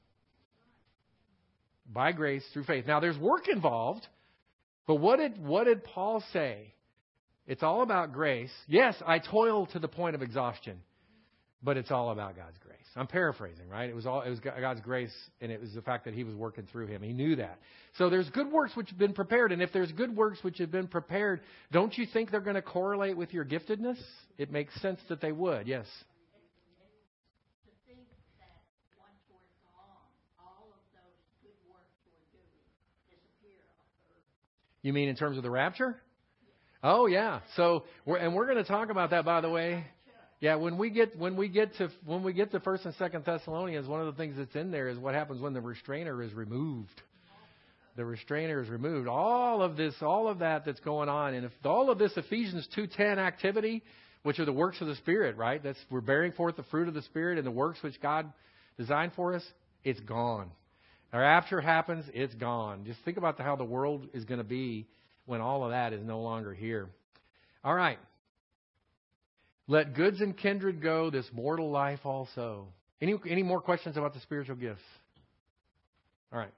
By grace through faith. Now, there's work involved, but what did what did Paul say? It's all about grace. Yes, I toil to the point of exhaustion, but it's all about God's grace. I'm paraphrasing, right? It was all it was God's grace, and it was the fact that He was working through him. He knew that. So there's good works which have been prepared, and if there's good works which have been prepared, don't you think they're going to correlate with your giftedness? It makes sense that they would. Yes. To think that once we're gone, all of those good works we're doing disappear off the earth. You mean in terms of the rapture? Oh yeah. So we're, and we're going to talk about that, by the way. Yeah, when we get when we get to when we get to First and Second Thessalonians, one of the things that's in there is what happens when the restrainer is removed. The restrainer is removed. All of this, all of that that's going on, and if all of this Ephesians two ten activity, which are the works of the Spirit, right? That's we're bearing forth the fruit of the Spirit and the works which God designed for us. It's gone. Or after it happens, it's gone. Just think about the, how the world is going to be when all of that is no longer here. All right. Let goods and kindred go, this mortal life also. Any any more questions about the spiritual gifts? All right.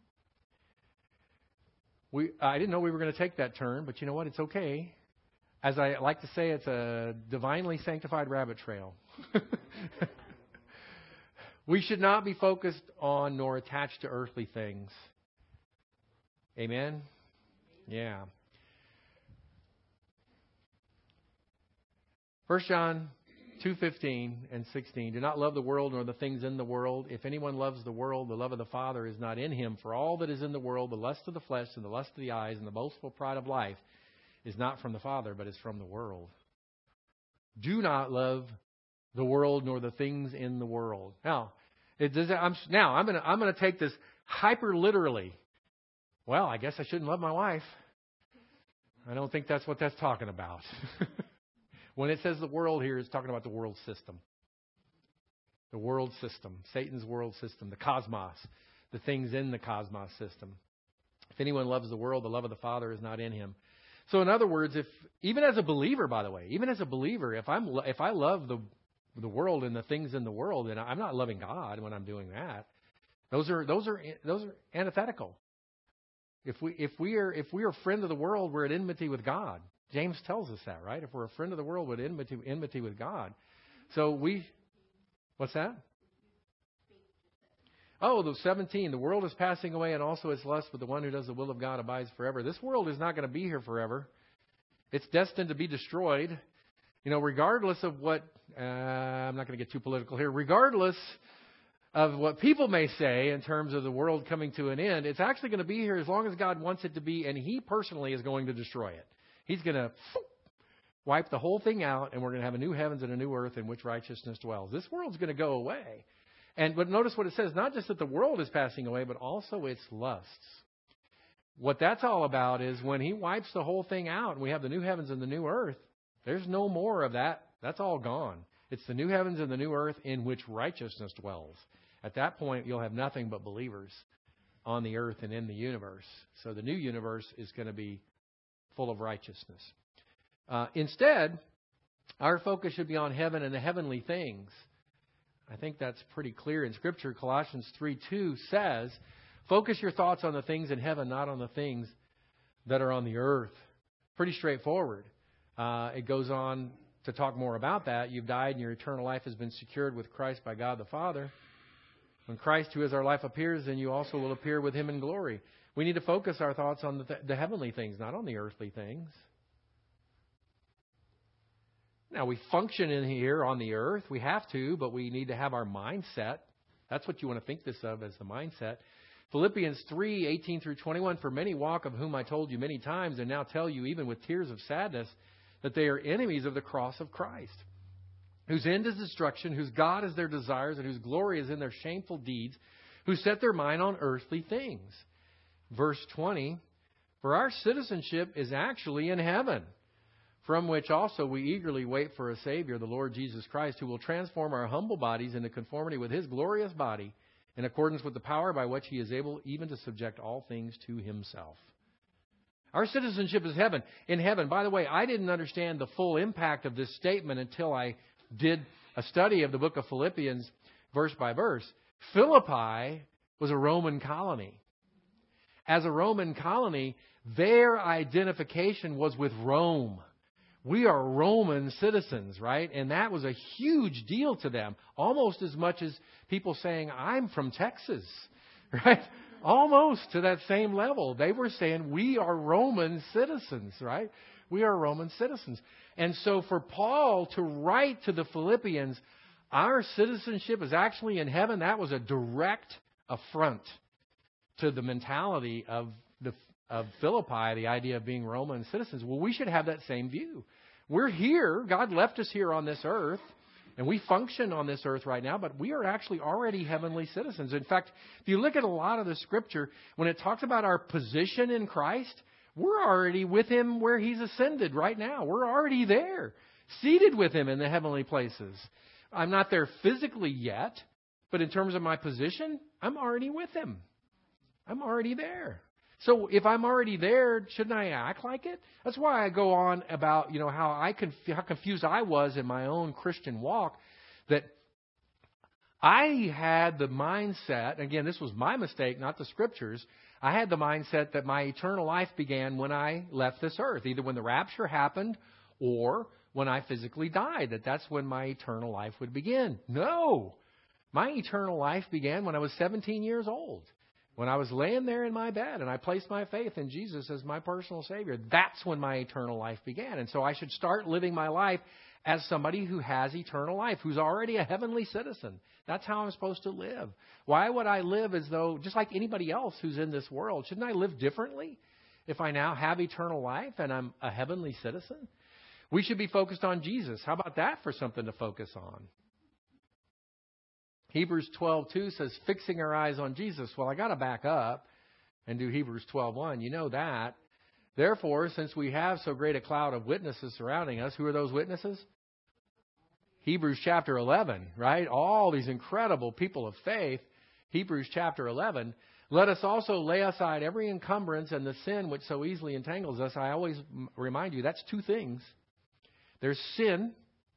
We I didn't know we were going to take that turn, but you know what? It's okay. As I like to say, it's a divinely sanctified rabbit trail. We should not be focused on nor attached to earthly things. Amen? Yeah. First John two fifteen and sixteen. Do not love the world nor the things in the world. If anyone loves the world, the love of the Father is not in him. For all that is in the world, the lust of the flesh and the lust of the eyes and the boastful pride of life is not from the Father, but is from the world. Do not love the world nor the things in the world. Now, it does, I'm, now I'm going to I'm going to take this hyper literally. Well, I guess I shouldn't love my wife. I don't think that's what that's talking about. When it says the world here, it's talking about the world system. The world system, Satan's world system, the cosmos, the things in the cosmos system. If anyone loves the world, the love of the Father is not in him. So in other words, if even as a believer, by the way, even as a believer, if I'm if I love the the world and the things in the world, then I'm not loving God when I'm doing that. Those are those are those are antithetical. If we if we are if we are a friend of the world, we're at enmity with God. James tells us that, right? If we're a friend of the world, we're at enmity, enmity with God. So we, what's that? Oh, the seventeen. The world is passing away and also its lust, but the one who does the will of God abides forever. This world is not going to be here forever. It's destined to be destroyed. You know, regardless of what, uh, I'm not going to get too political here, regardless of what people may say in terms of the world coming to an end, it's actually going to be here as long as God wants it to be, and He personally is going to destroy it. He's going to wipe the whole thing out, and we're going to have a new heavens and a new earth in which righteousness dwells. This world's going to go away. And but notice what it says, not just that the world is passing away, but also its lusts. What that's all about is when He wipes the whole thing out and we have the new heavens and the new earth, there's no more of that. That's all gone. It's the new heavens and the new earth in which righteousness dwells. At that point, you'll have nothing but believers on the earth and in the universe. So the new universe is going to be full of righteousness. Uh, instead, our focus should be on heaven and the heavenly things. I think that's pretty clear in Scripture. Colossians three two says, focus your thoughts on the things in heaven, not on the things that are on the earth. Pretty straightforward. Uh, it goes on to talk more about that. You've died and your eternal life has been secured with Christ by God the Father. When Christ, who is our life, appears, then you also will appear with Him in glory. We need to focus our thoughts on the, th- the heavenly things, not on the earthly things. Now, we function in here on the earth. We have to, but we need to have our mindset. That's what you want to think this of as the mindset. Philippians three eighteen through twenty-one, for many walk, of whom I told you many times, and now tell you even with tears of sadness, that they are enemies of the cross of Christ, whose end is destruction, whose God is their desires, and whose glory is in their shameful deeds, who set their mind on earthly things. Verse twenty, for our citizenship is actually in heaven, from which also we eagerly wait for a Savior, the Lord Jesus Christ, who will transform our humble bodies into conformity with His glorious body, in accordance with the power by which He is able even to subject all things to Himself. Our citizenship is heaven. In heaven. By the way, I didn't understand the full impact of this statement until I did a study of the book of Philippians verse by verse. Philippi was a Roman colony. As a Roman colony, their identification was with Rome. We are Roman citizens, right? And that was a huge deal to them, almost as much as people saying, I'm from Texas, right? Almost to that same level. They were saying, we are Roman citizens, right? We are Roman citizens. And so for Paul to write to the Philippians, our citizenship is actually in heaven, that was a direct affront to the mentality of the of Philippi, the idea of being Roman citizens. Well, we should have that same view. We're here. God left us here on this earth, and we function on this earth right now, but we are actually already heavenly citizens. In fact, if you look at a lot of the Scripture, when it talks about our position in Christ, we're already with Him where He's ascended right now. We're already there, seated with Him in the heavenly places. I'm not there physically yet, but in terms of my position, I'm already with Him. I'm already there. So if I'm already there, shouldn't I act like it? That's why I go on about, you know, how I conf- how confused I was in my own Christian walk, that I had the mindset, again, this was my mistake, not the Scriptures. I had the mindset that my eternal life began when I left this earth, either when the rapture happened or when I physically died, that that's when my eternal life would begin. No! My eternal life began when I was seventeen years old. When I was laying there in my bed and I placed my faith in Jesus as my personal Savior, that's when my eternal life began. And so I should start living my life as somebody who has eternal life, who's already a heavenly citizen. That's how I'm supposed to live. Why would I live as though, just like anybody else who's in this world, shouldn't I live differently if I now have eternal life and I'm a heavenly citizen? We should be focused on Jesus. How about that for something to focus on? Hebrews twelve two says, fixing our eyes on Jesus. Well, I got to back up and do Hebrews twelve one. You know that. Therefore, since we have so great a cloud of witnesses surrounding us, who are those witnesses? Hebrews chapter eleven, right? All these incredible people of faith. Hebrews chapter eleven. Let us also lay aside every encumbrance and the sin which so easily entangles us. I always remind you, that's two things. There's sin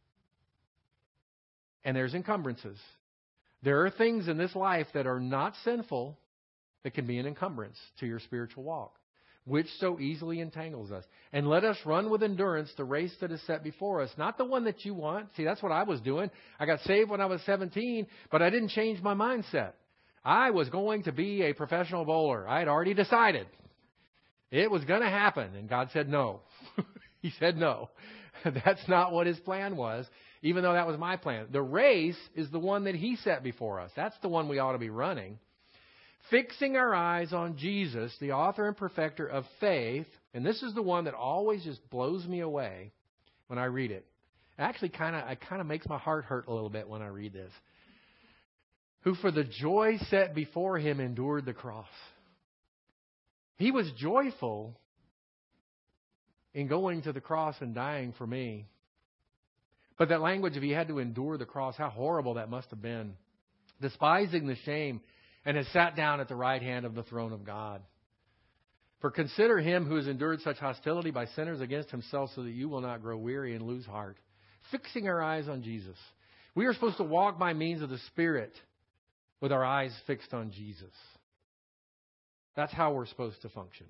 and there's encumbrances. There are things in this life that are not sinful that can be an encumbrance to your spiritual walk, which so easily entangles us. And let us run with endurance the race that is set before us, not the one that you want. See, that's what I was doing. I got saved when I was seventeen, but I didn't change my mindset. I was going to be a professional bowler. I had already decided it was going to happen, and God said no. He said no. That's not what His plan was, even though that was my plan. The race is the one that He set before us. That's the one we ought to be running. Fixing our eyes on Jesus, the author and perfecter of faith, and this is the one that always just blows me away when I read it. It actually kind of it kind of makes my heart hurt a little bit when I read this. Who for the joy set before Him endured the cross. He was joyful in going to the cross and dying for me. But that language, if He had to endure the cross, how horrible that must have been. Despising the shame, and has sat down at the right hand of the throne of God. For consider Him who has endured such hostility by sinners against Himself, so that you will not grow weary and lose heart. Fixing our eyes on Jesus. We are supposed to walk by means of the Spirit with our eyes fixed on Jesus. That's how we're supposed to function.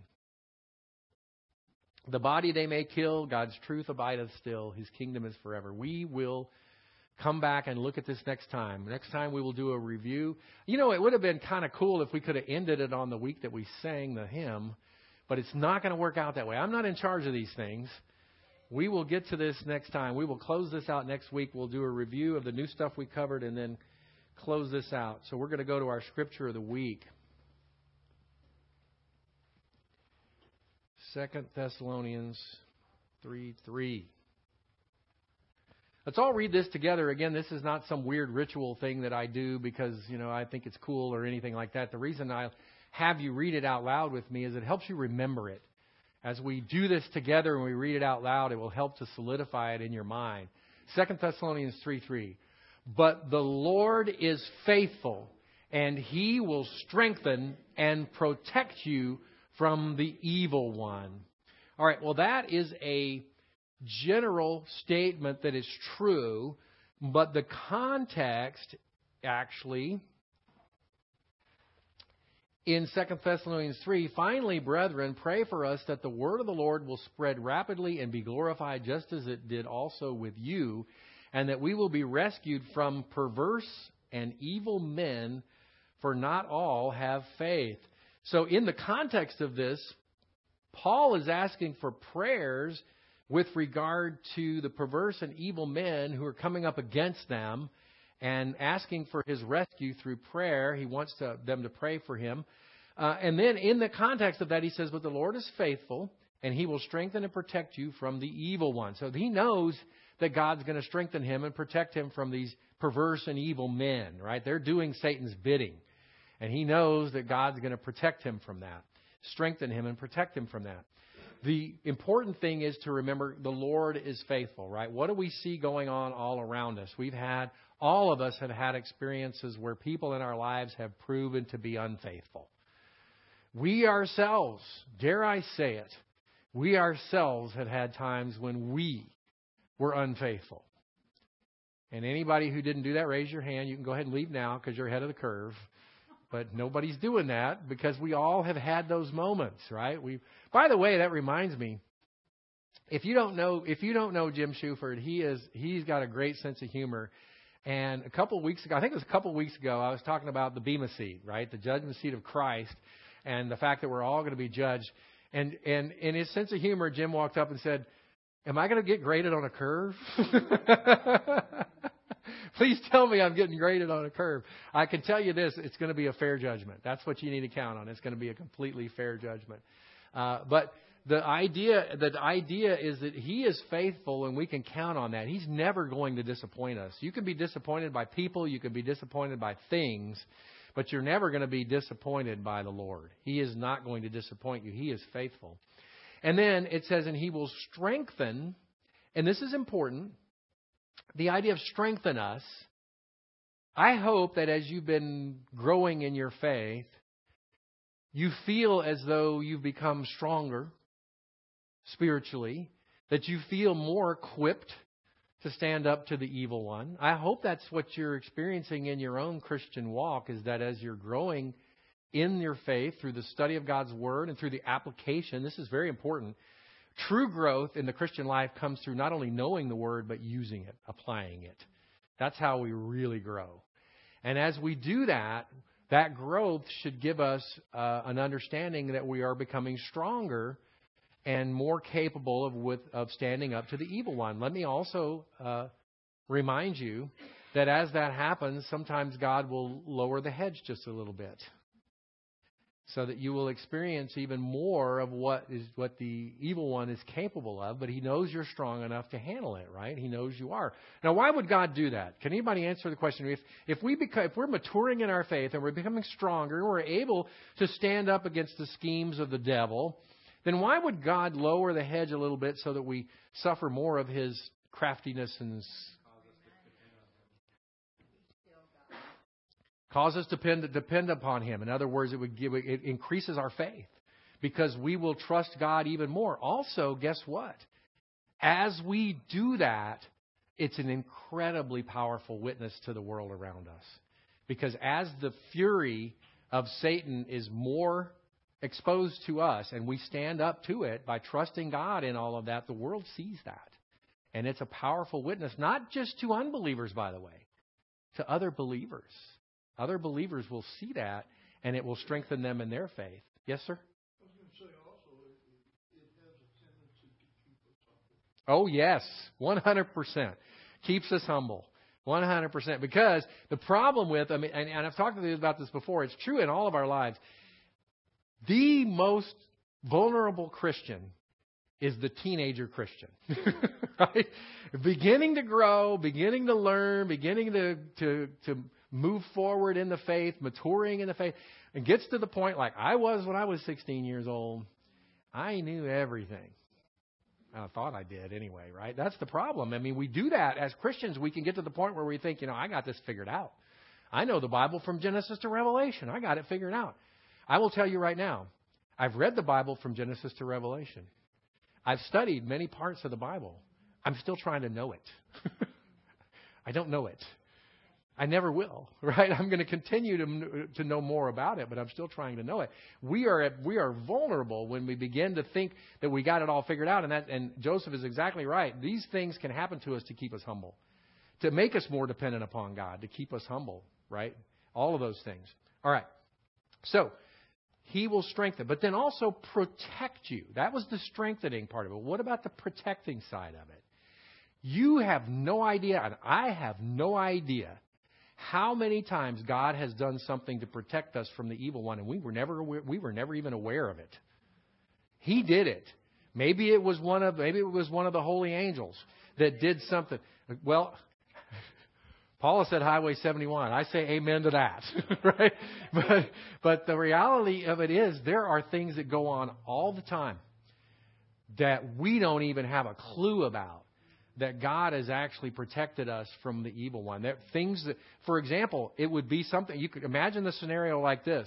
The body they may kill, God's truth abideth still. His kingdom is forever. We will come back and look at this next time. Next time we will do a review. You know, it would have been kind of cool if we could have ended it on the week that we sang the hymn, but it's not going to work out that way. I'm not in charge of these things. We will get to this next time. We will close this out next week. We'll do a review of the new stuff we covered and then close this out. So we're going to go to our scripture of the week. Second Thessalonians three three. Let's all read this together. Again, this is not some weird ritual thing that I do because, you know, I think it's cool or anything like that. The reason I have you read it out loud with me is it helps you remember it. As we do this together and we read it out loud, it will help to solidify it in your mind. Second Thessalonians three three. But the Lord is faithful, and He will strengthen and protect you from the evil one. All right, well, that is a general statement that is true, but the context actually in Second Thessalonians three, finally, brethren, pray for us that the word of the Lord will spread rapidly and be glorified just as it did also with you, and that we will be rescued from perverse and evil men, for not all have faith. So in the context of this, Paul is asking for prayers with regard to the perverse and evil men who are coming up against them, and asking for his rescue through prayer. He wants to, them to pray for him. Uh, and then in the context of that, he says, but the Lord is faithful, and he will strengthen and protect you from the evil one. So he knows that God's going to strengthen him and protect him from these perverse and evil men, right? They're doing Satan's bidding. And he knows that God's going to protect him from that, strengthen him and protect him from that. The important thing is to remember the Lord is faithful, right? What do we see going on all around us? We've had, all of us have had experiences where people in our lives have proven to be unfaithful. We ourselves, dare I say it, we ourselves have had times when we were unfaithful. And anybody who didn't do that, raise your hand. You can go ahead and leave now because you're ahead of the curve. But nobody's doing that because we all have had those moments, right? We, by the way, that reminds me. If you don't know, if you don't know Jim Shuford, he is he's got a great sense of humor. And a couple of weeks ago, I think it was a couple of weeks ago, I was talking about the Bema seat, right, the judgment seat of Christ, and the fact that we're all going to be judged. And and in his sense of humor, Jim walked up and said, "Am I going to get graded on a curve?" Please tell me I'm getting graded on a curve. I can tell you this, it's going to be a fair judgment. That's what you need to count on. It's going to be a completely fair judgment. Uh, but the idea, the idea is that he is faithful and we can count on that. He's never going to disappoint us. You can be disappointed by people, you can be disappointed by things, but you're never going to be disappointed by the Lord. He is not going to disappoint you. He is faithful. And then it says, and he will strengthen, and this is important, the idea of strengthen us. I hope that as you've been growing in your faith, you feel as though you've become stronger spiritually, that you feel more equipped to stand up to the evil one. I hope that's what you're experiencing in your own Christian walk, is that as you're growing in your faith through the study of God's Word and through the application, this is very important. True growth in the Christian life comes through not only knowing the Word, but using it, applying it. That's how we really grow. And as we do that, that growth should give us uh, an understanding that we are becoming stronger and more capable of with, of standing up to the evil one. Let me also uh, remind you that as that happens, sometimes God will lower the hedge just a little bit, so that you will experience even more of what is what the evil one is capable of. But he knows you're strong enough to handle it, right? He knows you are. Now, why would God do that? Can anybody answer the question? If if we become, if we're maturing in our faith and we're becoming stronger and we're able to stand up against the schemes of the devil, then why would God lower the hedge a little bit so that we suffer more of his craftiness and cause us to depend, depend upon him? In other words, it would give, it increases our faith because we will trust God even more. Also, guess what? As we do that, it's an incredibly powerful witness to the world around us. Because as the fury of Satan is more exposed to us and we stand up to it by trusting God in all of that, the world sees that. And it's a powerful witness, not just to unbelievers, by the way, to other believers. Other believers will see that, and it will strengthen them in their faith. Yes, sir? I was going to say also, it, it has a tendency to keep us humble. Oh, yes, one hundred percent. Keeps us humble, one hundred percent. Because the problem with, I mean, and, and I've talked to you about this before, it's true in all of our lives. The most vulnerable Christian is the teenager Christian, right? Beginning to grow, beginning to learn, beginning to, to, to move forward in the faith, maturing in the faith, and gets to the point like I was when I was sixteen years old. I knew everything. I thought I did anyway, right? That's the problem. I mean, we do that as Christians. We can get to the point where we think, you know, I got this figured out. I know the Bible from Genesis to Revelation. I got it figured out. I will tell you right now, I've read the Bible from Genesis to Revelation. I've studied many parts of the Bible. I'm still trying to know it. I don't know it. I never will, right? I'm going to continue to to know more about it, but I'm still trying to know it. We are we are vulnerable when we begin to think that we got it all figured out, and that and Joseph is exactly right. These things can happen to us to keep us humble, to make us more dependent upon God, to keep us humble, right? All of those things. All right. So He will strengthen, but then also protect you. That was the strengthening part of it. What about the protecting side of it? You have no idea, and I have no idea, how many times God has done something to protect us from the evil one, and we were never aware, we were never even aware of it. He did it. Maybe it was one of maybe it was one of the holy angels that did something. Well, Paula said Highway seventy-one. I say amen to that, right? But but the reality of it is there are things that go on all the time that we don't even have a clue about, that God has actually protected us from the evil one. There things that, for example, it would be something, you could imagine the scenario like this.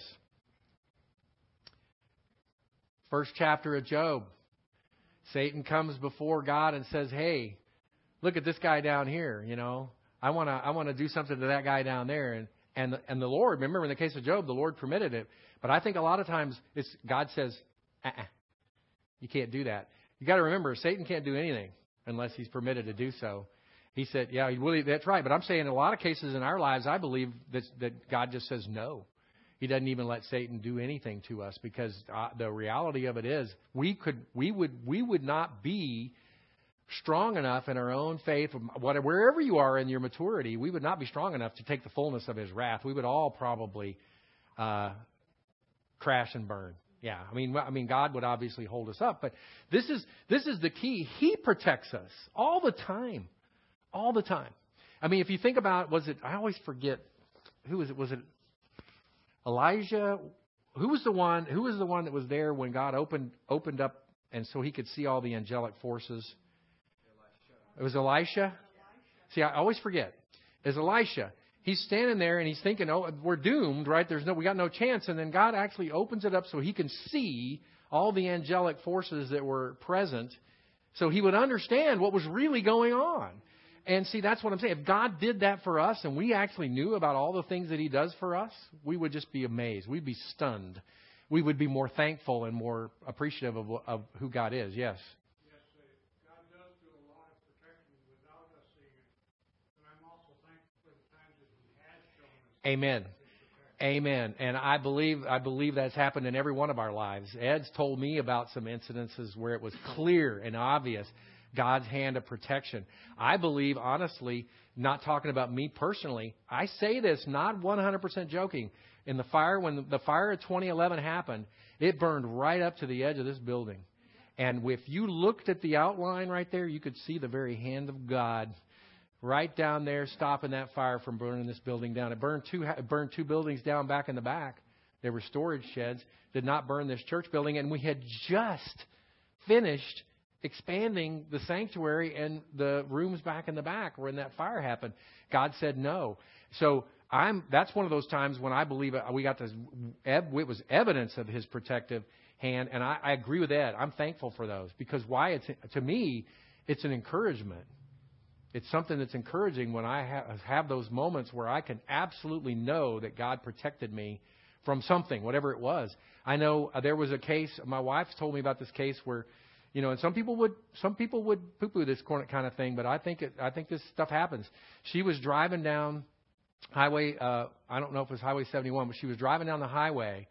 First chapter of Job. Satan comes before God and says, hey, look at this guy down here, you know. I want to I want to do something to that guy down there. And, and, the, and the Lord, remember in the case of Job, the Lord permitted it. But I think a lot of times it's God says, uh-uh, you can't do that. You got to remember, Satan can't do anything unless he's permitted to do so. He said, yeah, Willie, that's right. But I'm saying in a lot of cases in our lives, I believe that, that God just says no. He doesn't even let Satan do anything to us, because uh, the reality of it is we could, we would, we would not be strong enough in our own faith, whatever, wherever you are in your maturity, we would not be strong enough to take the fullness of His wrath. We would all probably uh, crash and burn. Yeah, I mean, I mean, God would obviously hold us up, but this is this is the key. He protects us all the time, all the time. I mean, if you think about, was it? I always forget who was it? Was it Elijah? Who was the one? Who was the one that was there when God opened opened up, and so He could see all the angelic forces? It was Elisha. See, I always forget. It's Elisha. He's standing there and he's thinking, oh, we're doomed, right? There's no, we got no chance. And then God actually opens it up so He can see all the angelic forces that were present, so he would understand what was really going on. And see, that's what I'm saying. If God did that for us and we actually knew about all the things that He does for us, we would just be amazed. We'd be stunned. We would be more thankful and more appreciative of, of who God is. Yes. Amen. Amen. And I believe I believe that's happened in every one of our lives. Ed's told me about some incidences where it was clear and obvious God's hand of protection. I believe, honestly, not talking about me personally, I say this not one hundred percent joking. In the fire, when the fire of twenty eleven happened, it burned right up to the edge of this building. And if you looked at the outline right there, you could see the very hand of God right down there, stopping that fire from burning this building down. It burned two it burned two buildings down back in the back. They were storage sheds. Did not burn this church building. And we had just finished expanding the sanctuary and the rooms back in the back when that fire happened. God said no. So I'm that's one of those times when I believe we got this. It was evidence of His protective hand, and I, I agree with Ed. I'm thankful for those, because why? It's to me, it's an encouragement. It's something that's encouraging when I ha- have those moments where I can absolutely know that God protected me from something, whatever it was. I know uh, there was a case. My wife told me about this case where, you know, and some people would some people would poo-poo this kind of thing, but I think it, I think this stuff happens. She was driving down highway. Uh, I don't know if it was Highway seventy-one, but she was driving down the highway,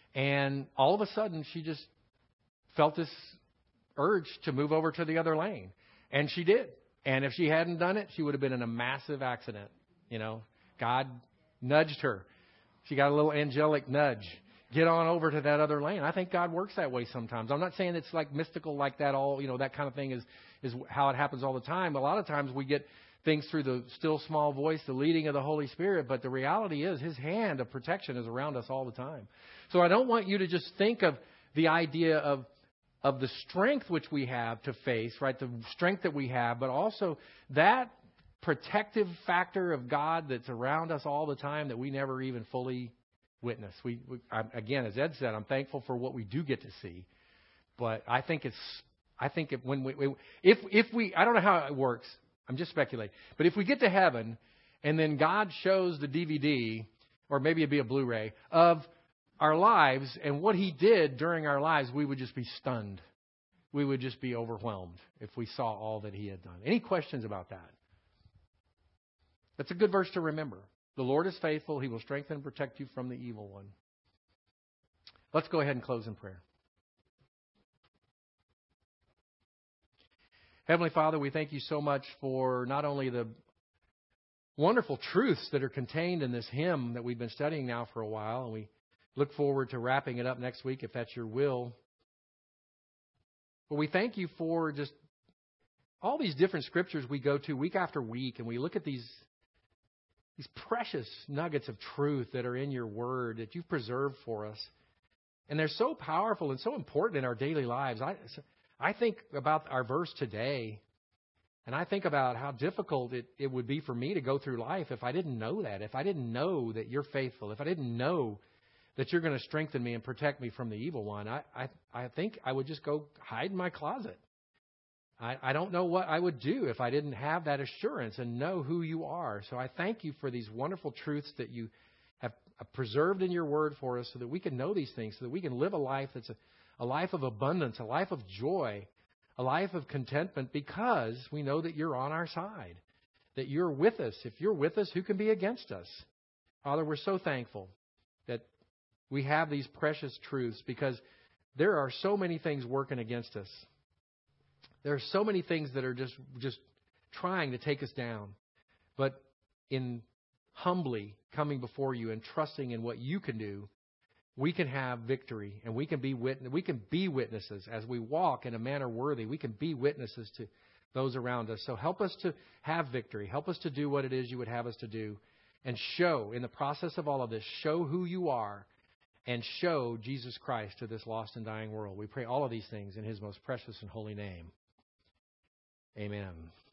and all of a sudden she just felt this urge to move over to the other lane, and she did. And if she hadn't done it, she would have been in a massive accident. You know, God nudged her. She got a little angelic nudge. Get on over to that other lane. I think God works that way sometimes. I'm not saying it's like mystical like that all, you know, that kind of thing is, is how it happens all the time. A lot of times we get things through the still small voice, the leading of the Holy Spirit. But the reality is His hand of protection is around us all the time. So I don't want you to just think of the idea of of the strength which we have to face, right, the strength that we have, but also that protective factor of God that's around us all the time that we never even fully witness. We, we I, again, as Ed said, I'm thankful for what we do get to see, but I think it's, I think if, when we, if if we, I don't know how it works. I'm just speculating, but if we get to heaven and then God shows the D V D, or maybe it'd be a Blu-ray, of our lives and what He did during our lives, we would just be stunned. We would just be overwhelmed if we saw all that He had done. Any questions about that? That's a good verse to remember. The Lord is faithful. He will strengthen and protect you from the evil one. Let's go ahead and close in prayer. Heavenly Father, we thank you so much for not only the wonderful truths that are contained in this hymn that we've been studying now for a while, and we look forward to wrapping it up next week if that's your will. But we thank you for just all these different scriptures we go to week after week, and we look at these These precious nuggets of truth that are in your word that you've preserved for us. And they're so powerful and so important in our daily lives. I, I think about our verse today, and I think about how difficult it, it would be for me to go through life if I didn't know that, if I didn't know that you're faithful, if I didn't know that you're going to strengthen me and protect me from the evil one. I, I, I think I would just go hide in my closet. I, I don't know what I would do if I didn't have that assurance and know who you are. So I thank you for these wonderful truths that you have preserved in your word for us so that we can know these things, so that we can live a life that's a, a life of abundance, a life of joy, a life of contentment, because we know that you're on our side, that you're with us. If you're with us, who can be against us? Father, we're so thankful that we have these precious truths, because there are so many things working against us. There are so many things that are just just trying to take us down. But in humbly coming before you and trusting in what you can do, we can have victory, and we can be wit- we can be witnesses as we walk in a manner worthy. We can be witnesses to those around us. So help us to have victory. Help us to do what it is you would have us to do, and show, in the process of all of this, show who you are and show Jesus Christ to this lost and dying world. We pray all of these things in His most precious and holy name. Amen.